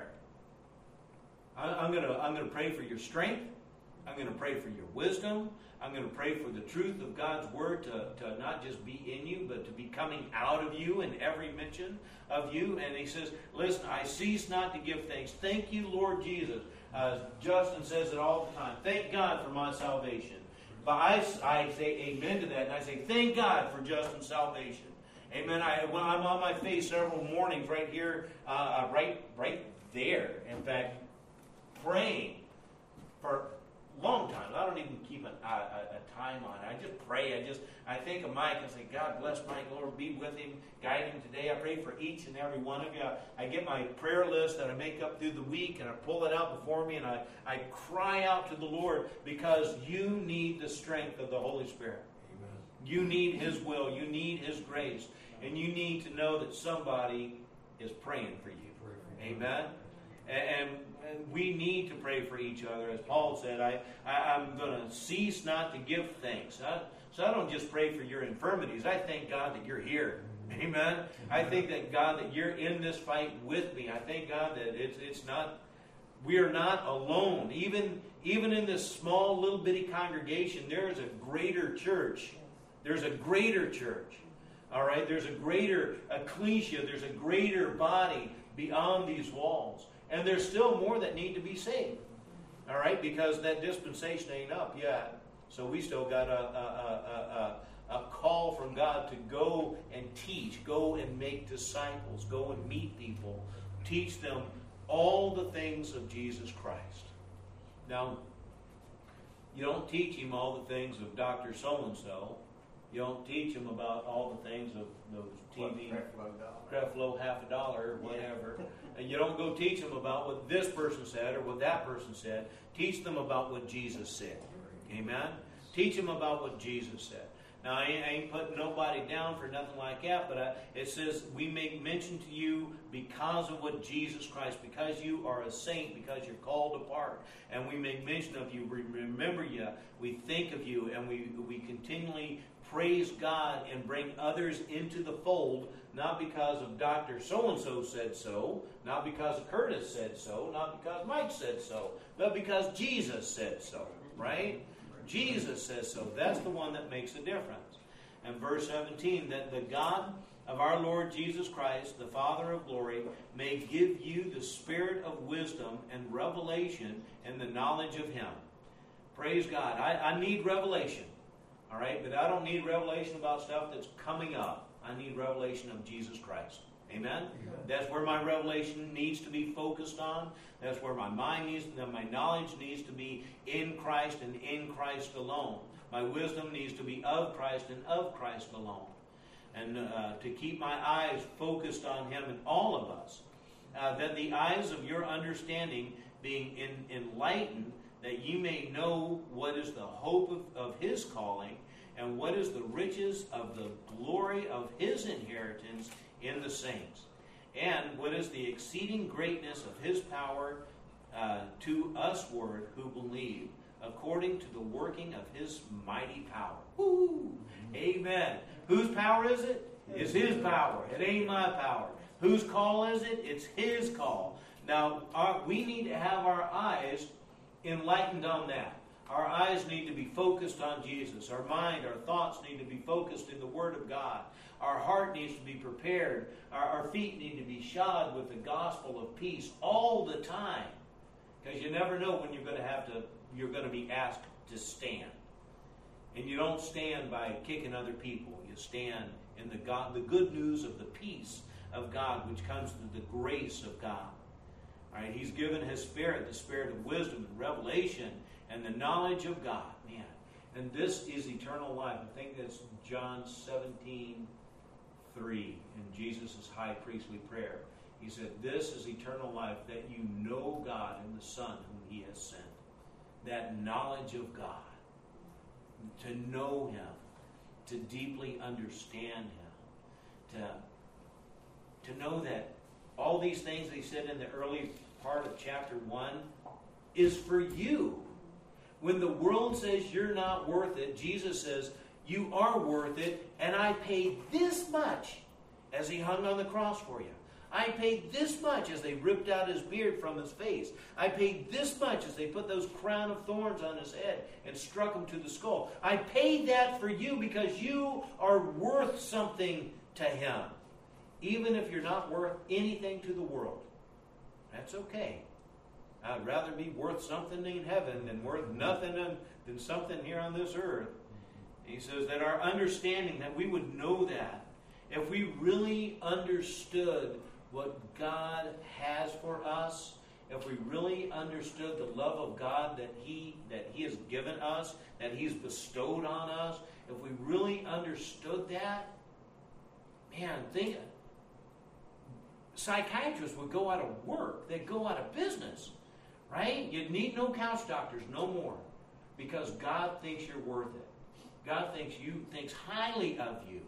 I, I'm going to I'm going to pray for your strength. I'm going to pray for your wisdom. I'm going to pray for the truth of God's Word to, to not just be in you, but to be coming out of you in every mention of you. And he says, listen, I cease not to give thanks. Thank you, Lord Jesus. Uh, Justin says it all the time. Thank God for my salvation. But I, I say amen to that, and I say thank God for Justin's salvation. Amen. I, when I'm on my face several mornings right here, uh, right, right there, in fact, praying for long time. I don't even keep a, a, a time on it. I just pray. I just I think of Mike and say, God bless Mike. Lord, be with him, guide him today. I pray for each and every one of you. I, I get my prayer list that I make up through the week, and I pull it out before me, and I, I cry out to the Lord, because you need the strength of the Holy Spirit. Amen. You need His will. You need His grace. And you need to know that somebody is praying for you. Pray for you. Amen. And, and we need to pray for each other. As Paul said, I, I, I'm going to cease not to give thanks. I, so I don't just pray for your infirmities. I thank God that you're here. Amen. I thank that God that you're in this fight with me. I thank God that it's it's not, we are not alone. Even, even in this small little bitty congregation, there is a greater church. There's a greater church. All right? There's a greater ecclesia. There's a greater body beyond these walls. And there's still more that need to be saved. All right? Because that dispensation ain't up yet. So we still got a, a, a, a, a call from God to go and teach. Go and make disciples. Go and meet people. Teach them all the things of Jesus Christ. Now, you don't teach him all the things of Doctor So-and-so. You don't teach him about all the things of those T V, Creflo, half a dollar, or whatever. And you don't go teach them about what this person said or what that person said. Teach them about what Jesus said. Amen? Teach them about what Jesus said. Now, I ain't, I ain't putting nobody down for nothing like that, but I, it says we make mention to you because of what Jesus Christ, because you are a saint, because you're called apart, and we make mention of you, we remember you, we think of you, and we, we continually praise God and bring others into the fold, not because of Doctor So-and-so said so, not because Curtis said so, not because Mike said so, but because Jesus said so, right? Jesus says so. That's the one that makes a difference. And verse seventeen, that the God of our Lord Jesus Christ, the Father of glory, may give you the spirit of wisdom and revelation and the knowledge of Him. Praise God. I, I need revelation. All right? But I don't need revelation about stuff that's coming up. I need revelation of Jesus Christ. Amen? Amen? That's where my revelation needs to be focused on. That's where my mind needs to, my knowledge needs to be in Christ and in Christ alone. My wisdom needs to be of Christ and of Christ alone. And uh, to keep my eyes focused on Him and all of us. Uh, that the eyes of your understanding being in, enlightened, that ye may know what is the hope of, of His calling, and what is the riches of the glory of His inheritance in the saints, and what is the exceeding greatness of His power uh, to usward who believe, according to the working of His mighty power. Woo! Amen. Whose power is it? It's His power. It ain't my power. Whose call is it? It's His call. Now, our, we need to have our eyes enlightened on that. Our eyes need to be focused on Jesus. Our mind, our thoughts need to be focused in the Word of God. Our heart needs to be prepared. Our, our feet need to be shod with the gospel of peace all the time. Because you never know when you're going to have to, you're going to be asked to stand. And you don't stand by kicking other people. You stand in the God, the good news of the peace of God, which comes through the grace of God. All right, He's given His Spirit, the Spirit of wisdom and revelation and the knowledge of God. Man, and this is eternal life. I think that's John seventeen three in Jesus' high priestly prayer. He said, this is eternal life, that you know God and the Son whom He has sent. That knowledge of God. To know Him. To deeply understand Him. To, to know that all these things He said in the early part of chapter one is for you. When the world says you're not worth it, Jesus says, you are worth it, and I paid this much as He hung on the cross for you. I paid this much as they ripped out His beard from His face. I paid this much as they put those crown of thorns on His head and struck Him to the skull. I paid that for you because you are worth something to Him. Even if you're not worth anything to the world. That's okay. I'd rather be worth something in heaven than worth nothing than something here on this earth. He says that our understanding, that we would know that, if we really understood what God has for us, if we really understood the love of God that He that He has given us, that He's bestowed on us, if we really understood that, man, think, psychiatrists would go out of work. They'd go out of business, right? You'd need no couch doctors no more, because God thinks you're worth it. God thinks you thinks highly of you.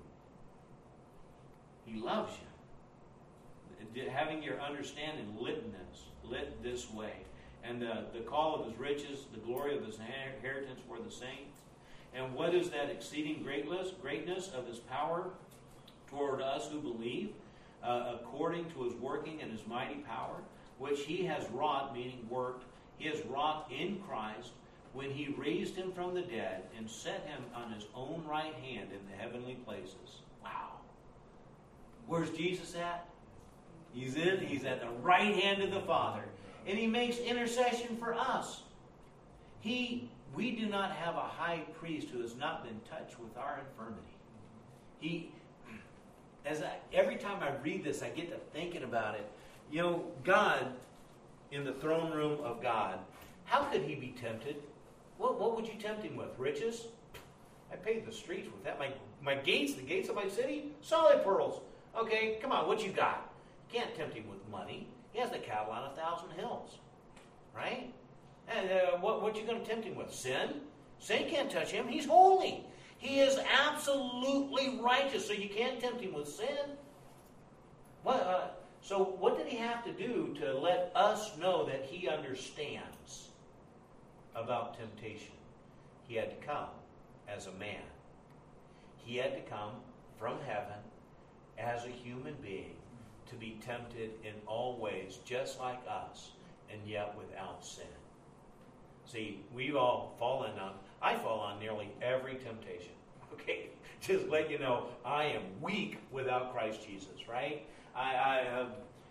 He loves you. Having your understanding lit this, lit this way. And the, the call of His riches, the glory of His inheritance for the saints. And what is that exceeding greatness, greatness of His power toward us who believe, uh, according to His working and His mighty power, which He has wrought, meaning worked, He has wrought in Christ, when He raised Him from the dead and set Him on His own right hand in the heavenly places. Wow. Where's Jesus at? He's in, He's at the right hand of the Father. And He makes intercession for us. He, we do not have a high priest who has not been touched with our infirmity. He, as I, every time I read this, I get to thinking about it. You know, God, in the throne room of God, how could He be tempted? What, what would you tempt Him with? Riches? I paid the streets with that. My, my gates, the gates of my city, solid pearls. Okay, come on, what you got? You can't tempt Him with money. He has the cattle on a thousand hills. Right? And uh, what, what you going to tempt Him with? Sin? Sin can't touch Him. He's holy. He is absolutely righteous, so you can't tempt Him with sin. What, uh, so what did He have to do to let us know that He understands about temptation? He had to come as a man. He had to come from heaven as a human being to be tempted in all ways, just like us, and yet without sin. See, we've all fallen on, I fall on nearly every temptation. Okay, just let you know, I am weak without Christ Jesus, right? I I, uh,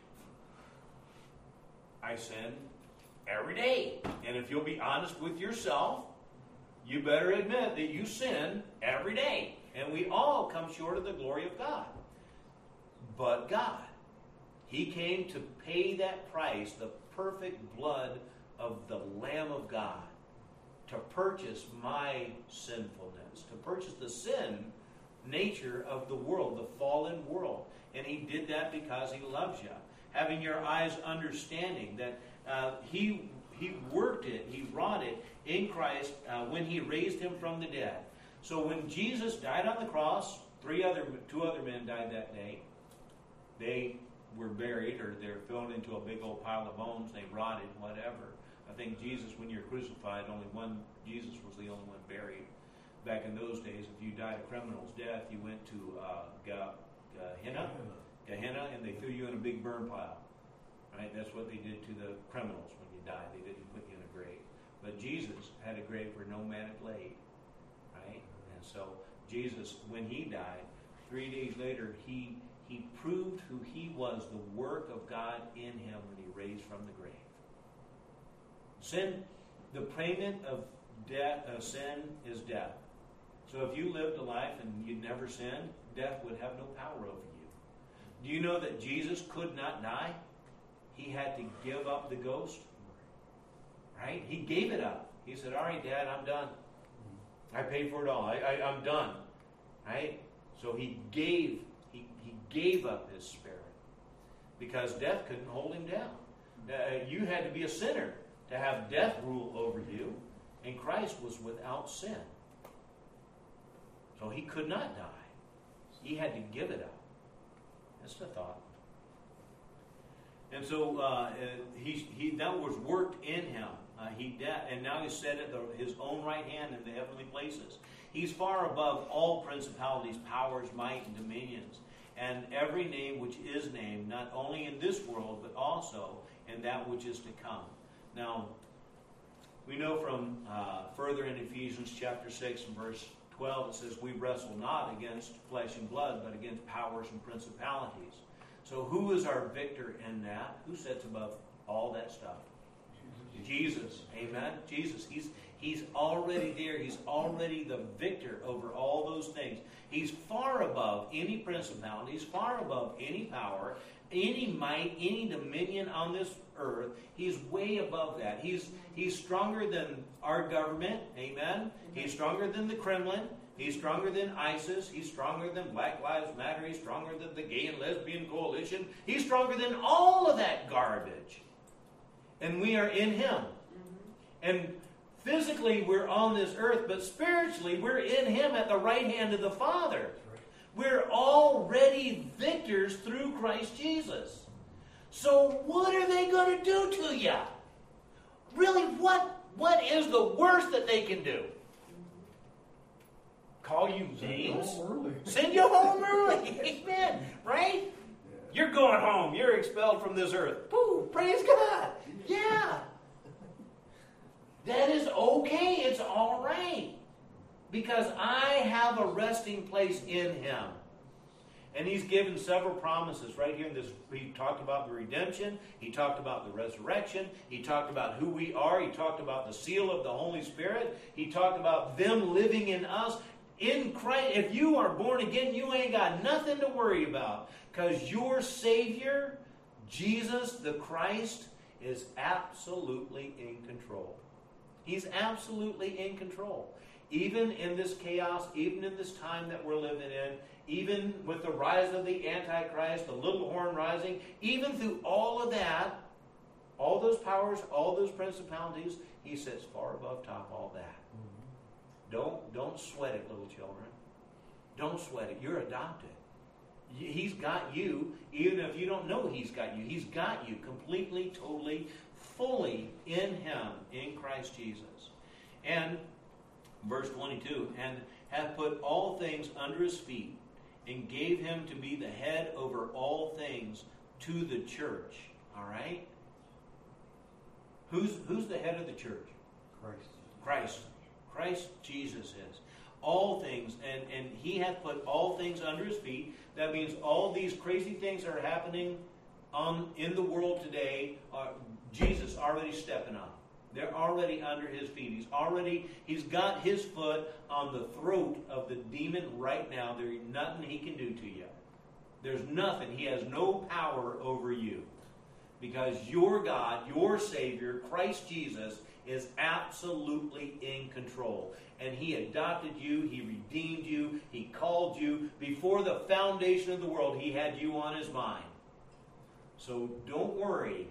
I sin every day. And if you'll be honest with yourself, you better admit that you sin every day. And we all come short of the glory of God. But God, He came to pay that price, the perfect blood of the Lamb of God, to purchase my sinfulness, to purchase the sin nature of the world, the fallen world. And He did that because He loves you. Having your eyes understanding that uh, He He worked it, He wrought it in Christ uh, when He raised Him from the dead. So when Jesus died on the cross, three other, two other men died that day. They were buried, or they're thrown into a big old pile of bones. They rotted, whatever. I think Jesus, when you're crucified, only one, Jesus was the only one buried. Back in those days, if you died a criminal's death, you went to uh, Gehenna, Gehenna, and they threw you in a big burn pile. Right? That's what they did to the criminals when you died. They didn't put you in a grave. But Jesus had a grave where no man had laid. Right? And so Jesus, when he died, three days later, he he proved who he was, the work of God in him when he raised from the grave. Sin, the payment of death, of sin is death. So if you lived a life and you never sinned, death would have no power over you. Do you know that Jesus could not die? He had to give up the ghost. Right? He gave it up. He said, all right, Dad, I'm done. I paid for it all. I, I, I'm done. Right? So he gave, he, he gave up his spirit because death couldn't hold him down. Uh, you had to be a sinner to have death rule over you, and Christ was without sin. So he could not die. He had to give it up. That's the thought. And so uh, he, he that was worked in him. Uh, he de- and now he's set at the, his own right hand in the heavenly places. He's far above all principalities, powers, might, and dominions, and every name which is named, not only in this world, but also in that which is to come. Now, we know from uh, further in Ephesians chapter six and verse twelve, it says, we wrestle not against flesh and blood, but against powers and principalities. So who is our victor in that? Who sits above all that stuff? Jesus. Jesus. Amen. Jesus. He's He's already there. He's already the victor over all those things. He's far above any principality. He's far above any power, any might, any dominion on this earth. He's way above that. He's he's stronger than our government. Amen. He's stronger than the Kremlin. He's stronger than ISIS. He's stronger than Black Lives Matter. He's stronger than the Gay and Lesbian Coalition. He's stronger than all of that garbage. And we are in him. Mm-hmm. And physically we're on this earth, but spiritually we're in him at the right hand of the Father. Right. We're already victors through Christ Jesus. So what are they going to do to you? Really, what, what is the worst that they can do? Call you names? Send you home early. Amen. Right? Yeah. You're going home. You're expelled from this earth. Woo, praise God. Yeah. That is okay. It's all right. Because I have a resting place in him. And he's given several promises right here in this. He talked about the redemption. He talked about the resurrection. He talked about who we are. He talked about the seal of the Holy Spirit. He talked about them living in us. In Christ, if you are born again, you ain't got nothing to worry about. Because your Savior, Jesus the Christ, is absolutely in control. He's absolutely in control. Even in this chaos, even in this time that we're living in, even with the rise of the Antichrist, the little horn rising, even through all of that, all those powers, all those principalities, he sits far above top all that. Don't, don't sweat it, little children. Don't sweat it. You're adopted. He's got you, even if you don't know he's got you. He's got you completely, totally, fully in him, in Christ Jesus. And, verse twenty-two, and hath put all things under his feet, and gave him to be the head over all things to the church. All right? Who's, who's the head of the church?
Christ.
Christ. Christ Jesus is. All things, and, and he hath put all things under his feet. That means all these crazy things that are happening on, in the world today, are Jesus already stepping on. They're already under his feet. He's already, he's got his foot on the throat of the demon right now. There's nothing he can do to you. There's nothing. He has no power over you. Because your God, your Savior, Christ Jesus, is absolutely in control. And he adopted you, he redeemed you, he called you. Before the foundation of the world, he had you on his mind. So don't worry.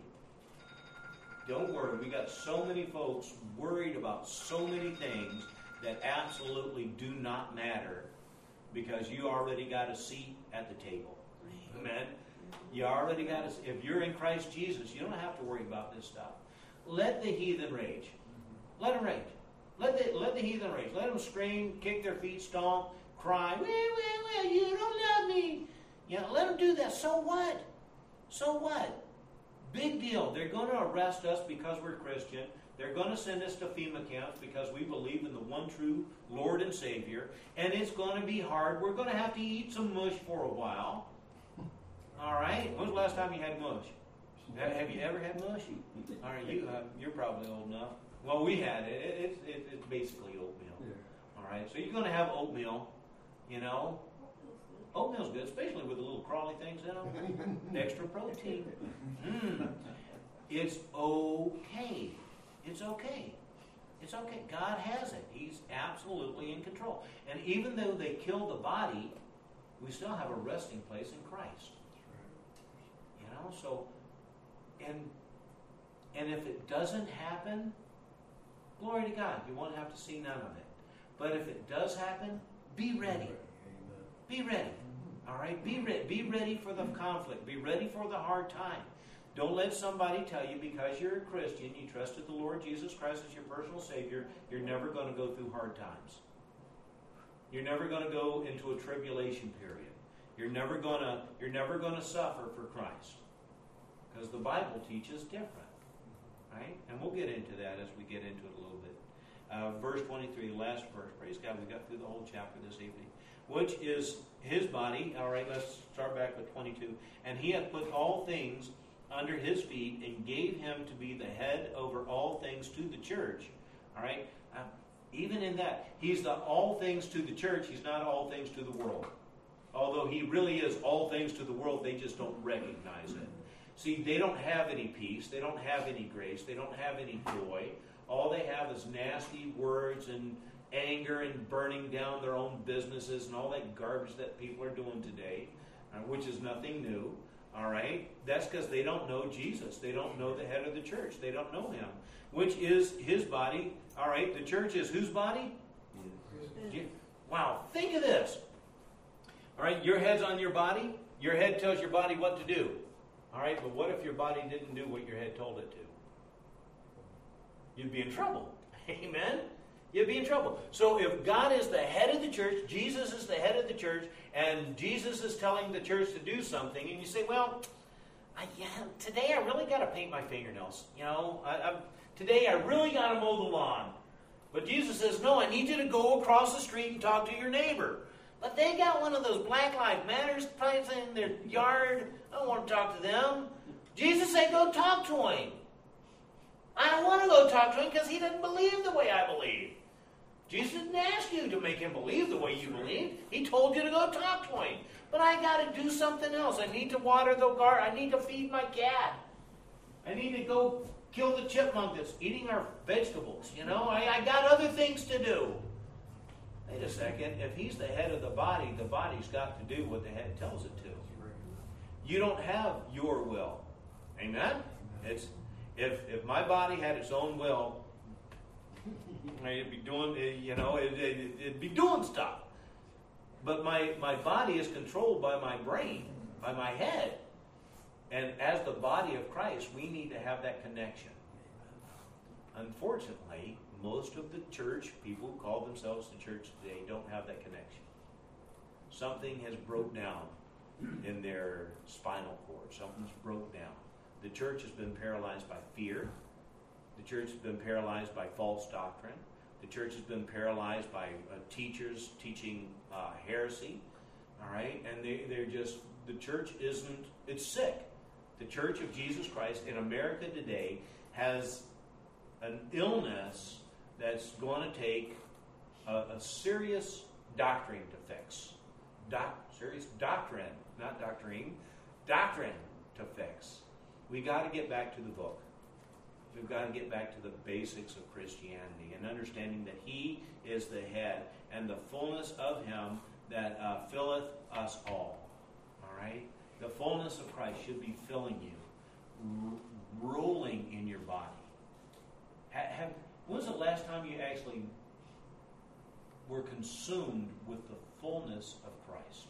Don't worry. We got so many folks worried about so many things that absolutely do not matter because you already got a seat at the table. Amen? You already got a seat. If you're in Christ Jesus, you don't have to worry about this stuff. Let the heathen rage. Let them rage. Let the, let the heathen rage. Let them scream, kick their feet, stomp, cry. Well, well, well, you don't love me. You know, let them do that. So what? So what? Big deal. They're going to arrest us because we're Christian. They're going to send us to FEMA camps because we believe in the one true Lord and Savior. And it's going to be hard. We're going to have to eat some mush for a while. All right? When's the last time you had mush? Have you ever had mush? All right, you have, you're probably old enough. Well, we had it. it, it, it it's basically oatmeal.
Yeah.
All right? So you're going to have oatmeal, you know. Oatmeal's good, especially with the little crawly things in them. Extra protein. Mm. It's okay. It's okay. It's okay. God has it. He's absolutely in control. And even though they kill the body, we still have a resting place in Christ. You know, so, and and if it doesn't happen, glory to God. You won't have to see none of it. But if it does happen, be ready. Be ready. All right? Be ready. Be ready for the conflict. Be ready for the hard time. Don't let somebody tell you because you're a Christian, you trusted the Lord Jesus Christ as your personal Savior, you're never going to go through hard times. You're never going to go into a tribulation period. You're never going to you're never going to suffer for Christ. Because the Bible teaches different. Right? And we'll get into that as we get into it a little bit. Uh, verse twenty-three, the last verse. Praise God, we got through the whole chapter this evening. Which is his body. All right, let's start back with twenty-two. And he hath put all things under his feet and gave him to be the head over all things to the church. All right? Uh, even in that, he's the all things to the church. He's not all things to the world. Although he really is all things to the world, they just don't recognize it. See, they don't have any peace. They don't have any grace. They don't have any joy. All they have is nasty words and anger and burning down their own businesses and all that garbage that people are doing today, uh, which is nothing new. All right? That's because they don't know Jesus. They don't know the head of the church. They don't know him, which is his body. All right? The church is whose body? Yes. Wow. Think of this. All right? Your head's on your body. Your head tells your body what to do. All right? But what if your body didn't do what your head told it to? You'd be in trouble. Amen? You'd be in trouble. So if God is the head of the church, Jesus is the head of the church, and Jesus is telling the church to do something, and you say, well, I, yeah, today I really got to paint my fingernails. You know, I, I, today I really got to mow the lawn. But Jesus says, no, I need you to go across the street and talk to your neighbor. But they got one of those Black Lives Matters plants in their yard. I don't want to talk to them. Jesus said, go talk to him. I don't want to go talk to him because he doesn't believe the way I believe. Jesus didn't ask you to make him believe the way you believe. He told you to go talk to him. But I got to do something else. I need to water the garden. I need to feed my cat. I need to go kill the chipmunk that's eating our vegetables. You know, I, I got other things to do. Wait a second. If he's the head of the body, the body's got to do what the head tells it to. You don't have your will. Amen? It's if if my body had its own will, it'd be doing, you know, it, it, it'd be doing stuff. But my, my body is controlled by my brain, by my head. And as the body of Christ, we need to have that connection. Unfortunately, most of the church, people who call themselves the church today, don't have that connection. Something has broke down in their spinal cord. Something's broke down. The church has been paralyzed by fear. The church has been paralyzed by false doctrine. The church has been paralyzed by uh, teachers teaching uh, heresy. All right? And they, they're just, the church isn't, it's sick. The Church of Jesus Christ in America today has an illness that's going to take a, a serious doctrine to fix. Doc, serious doctrine, not doctrine, doctrine to fix. We got to get back to the book. We've got to get back to the basics of Christianity and understanding that He is the head and the fullness of Him that uh, filleth us all. All right? The fullness of Christ should be filling you, r- ruling in your body. Ha- have, when was the last time you actually were consumed with the fullness of Christ?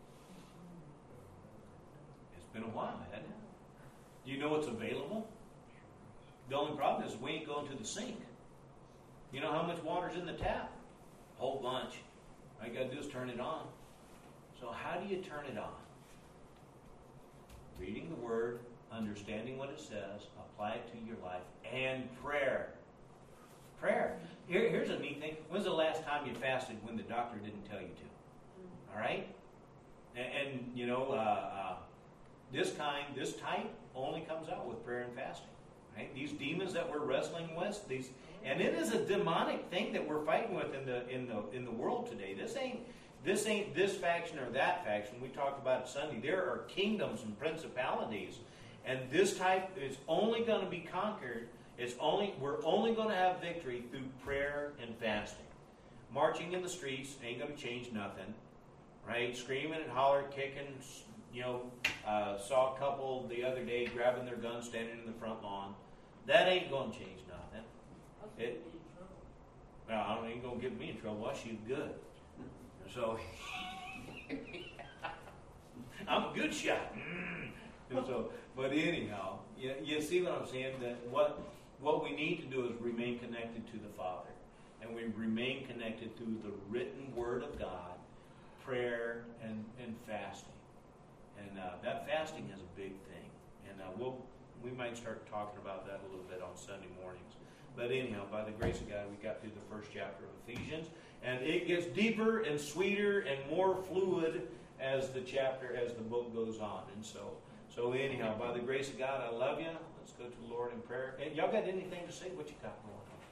It's been a while, hasn't it? Do you know what's available? The only problem is we ain't going to the sink. You know how much water's in the tap? A whole bunch. All you got to do is turn it on. So how do you turn it on? Reading the Word, understanding what it says, apply it to your life, and prayer. Prayer. Here, here's a neat thing. When's the last time you fasted when the doctor didn't tell you to? All right? And, and you know, uh, uh, this kind, this type, only comes out with prayer and fasting. Right? These demons that we're wrestling with, these, and it is a demonic thing that we're fighting with in the in the in the world today. This ain't this ain't this faction or that faction. We talked about it Sunday. There are kingdoms and principalities, and this type is only going to be conquered. It's only we're only going to have victory through prayer and fasting. Marching in the streets ain't going to change nothing, right? Screaming and hollering, kicking. You know, uh, saw a couple the other day grabbing their guns, standing in the front lawn. That ain't going to change nothing. It, well, I don't ain't going to get me in trouble. I shoot good. So, I'm a good shot. Mm. And so, but anyhow, you, you see what I'm saying? That what what we need to do is remain connected to the Father. And we remain connected through the written Word of God, prayer, and, and fasting. And uh, that fasting is a big thing, and uh, we'll we might start talking about that a little bit on Sunday mornings. But anyhow, by the grace of God, we got through the first chapter of Ephesians, and it gets deeper and sweeter and more fluid as the chapter, as the book goes on. And so, so anyhow, by the grace of God, I love you. Let's go to the Lord in prayer. And y'all got anything to say? What you got going on?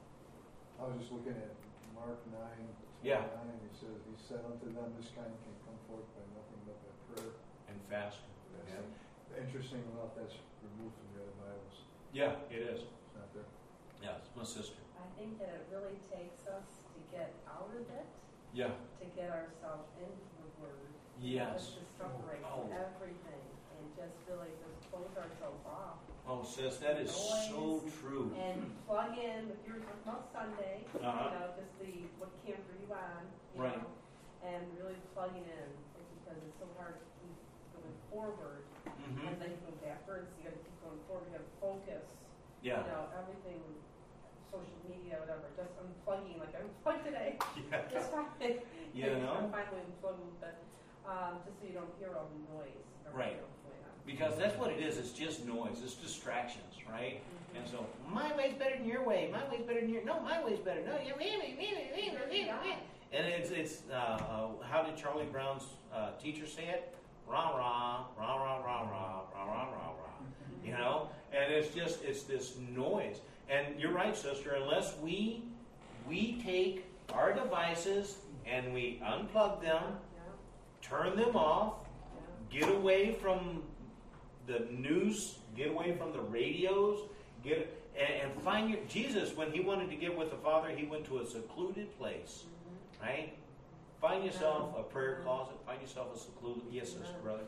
I was just looking at Mark nine.
Yeah.
nine. He says, "He said unto them, this kind can come forth by nothing but by prayer."
And fast.
That's
Yeah.
interesting enough. That's removed from the other Bibles.
Yeah, it is.
It's not there.
Yeah, it's my sister.
I think that it really takes us to get out of it,
Yeah.
to get ourselves into the Word.
Yes.
Just to separate
Oh.
everything and just really just close ourselves off.
Oh, sis, that is so true.
And plug in, if you're talking about Sunday,
Uh-huh.
you know, just the, what camp are you on? You
Right.
know, and really plugging in, because it's so hard to keep going forward.
Mm-hmm.
And then you go backwards, you gotta keep going forward, you gotta focus.
Yeah.
You know, everything, social media, whatever, just unplugging, like I unplugged today.
Yeah.
Just fine.
You know?
I'm finally unplugged, but, um, just so you don't hear all the noise. of
Right.
everything going on.
Because that's what it is. It's just noise. It's distractions, right?
Mhm.
And so, my way's better than your way. My way's better than your. No, my way's better. No, you me, me, me, me, me, me, me. And it's it's. Uh, uh, how did Charlie Brown's uh, teacher say it? Rah rah, rah rah rah rah, rah rah rah rah. You know, and it's just it's this noise. And you're right, sister. Unless we we take our devices and we unplug them,
Yeah,
turn them off,
yeah.
get away from the news, get away from the radios, get and, and find your Jesus. When he wanted to get with the Father, he went to a secluded place,
Mhm.
right? Find yourself a prayer closet. Find yourself a secluded. Yes, sister, brother.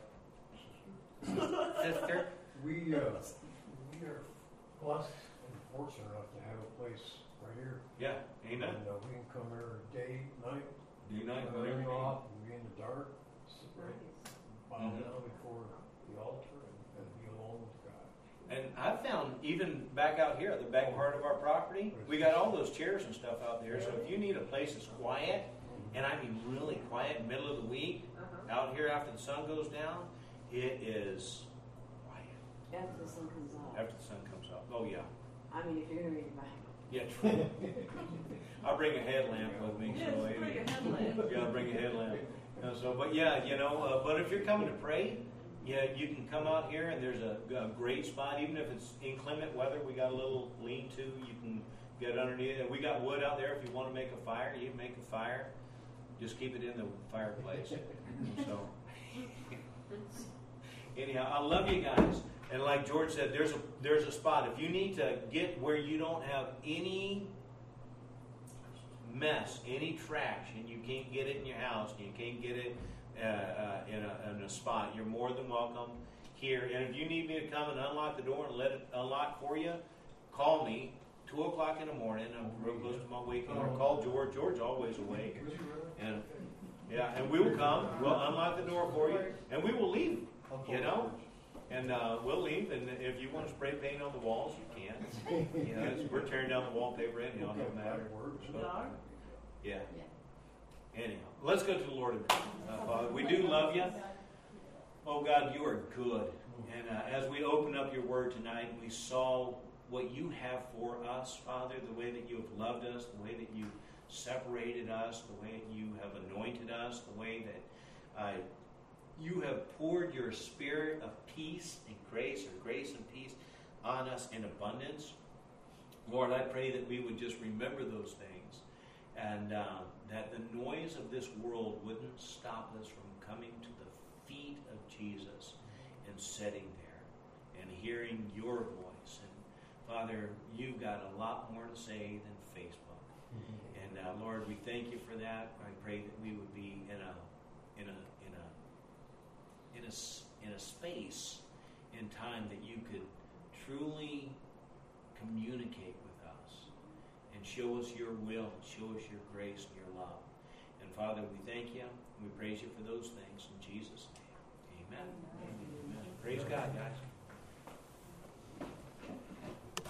Sister.
We, uh, we are blessed and fortunate enough to have a place right here.
Yeah. Amen.
And uh, we can come here day, night,
Do not
turn
whatever
it
you
off, and be in the dark, sit right,
Nice.
bow
Mhm.
down before the altar and, and be alone with God.
And I've found even back out here, at the back part of our property, we got all those chairs and stuff out there. So if you need a place that's quiet, and I mean really quiet, middle of the week,
Uh-huh.
out here after the sun goes down, it is quiet.
After the sun comes up.
After the sun comes up. Oh yeah.
I mean, if you're going to read your Bible.
Yeah, true. I'll bring a headlamp with me.
Yeah,
So
it's
maybe-
pretty headlamp.
Yeah, I'll bring a headlamp. And so, but yeah, you know, uh, but if you're coming to pray, yeah, you can come out here and there's a, a great spot. Even if it's inclement weather, we got a little lean-to. You can get underneath it. We got wood out there. If you want to make a fire, you can make a fire. Just keep it in the fireplace. So, anyhow, I love you guys. And like George said, there's a there's a spot. If you need to get where you don't have any mess, any trash, and you can't get it in your house, and you can't get it uh, uh, in, a, in a spot, you're more than welcome here. And if you need me to come and unlock the door and let it unlock for you, call me. Two o'clock in the morning. I'm real close to my waking hour. Call George. George always awake. And yeah, and we will come. We'll unlock the door for you, and we will leave. You know, and uh, we'll leave. And if you want to spray paint on the walls, you can. You know, it's, we're tearing down the wallpaper anyhow. It don't matter. So, yeah. Anyhow, let's go to the Lord in prayer. Uh, Father, we do love you. Oh God, you are good. And uh, as we open up your word tonight, we saw what you have for us, Father, the way that you have loved us, the way that you separated us, the way that you have anointed us, the way that uh, you have poured your spirit of peace and grace, or grace and peace, on us in abundance. Lord, I pray that we would just remember those things, and uh, that the noise of this world wouldn't stop us from coming to the feet of Jesus and sitting there and hearing your voice. And Father, you've got a lot more to say than Facebook. Mm-hmm. And uh, Lord, we thank you for that. I pray that we would be in a in a in a in a in a space in time that you could truly communicate with us and show us your will, show us your grace and your love. And Father, we thank you. We praise you for those things in Jesus' name. Amen. Amen. Amen. Praise God, guys.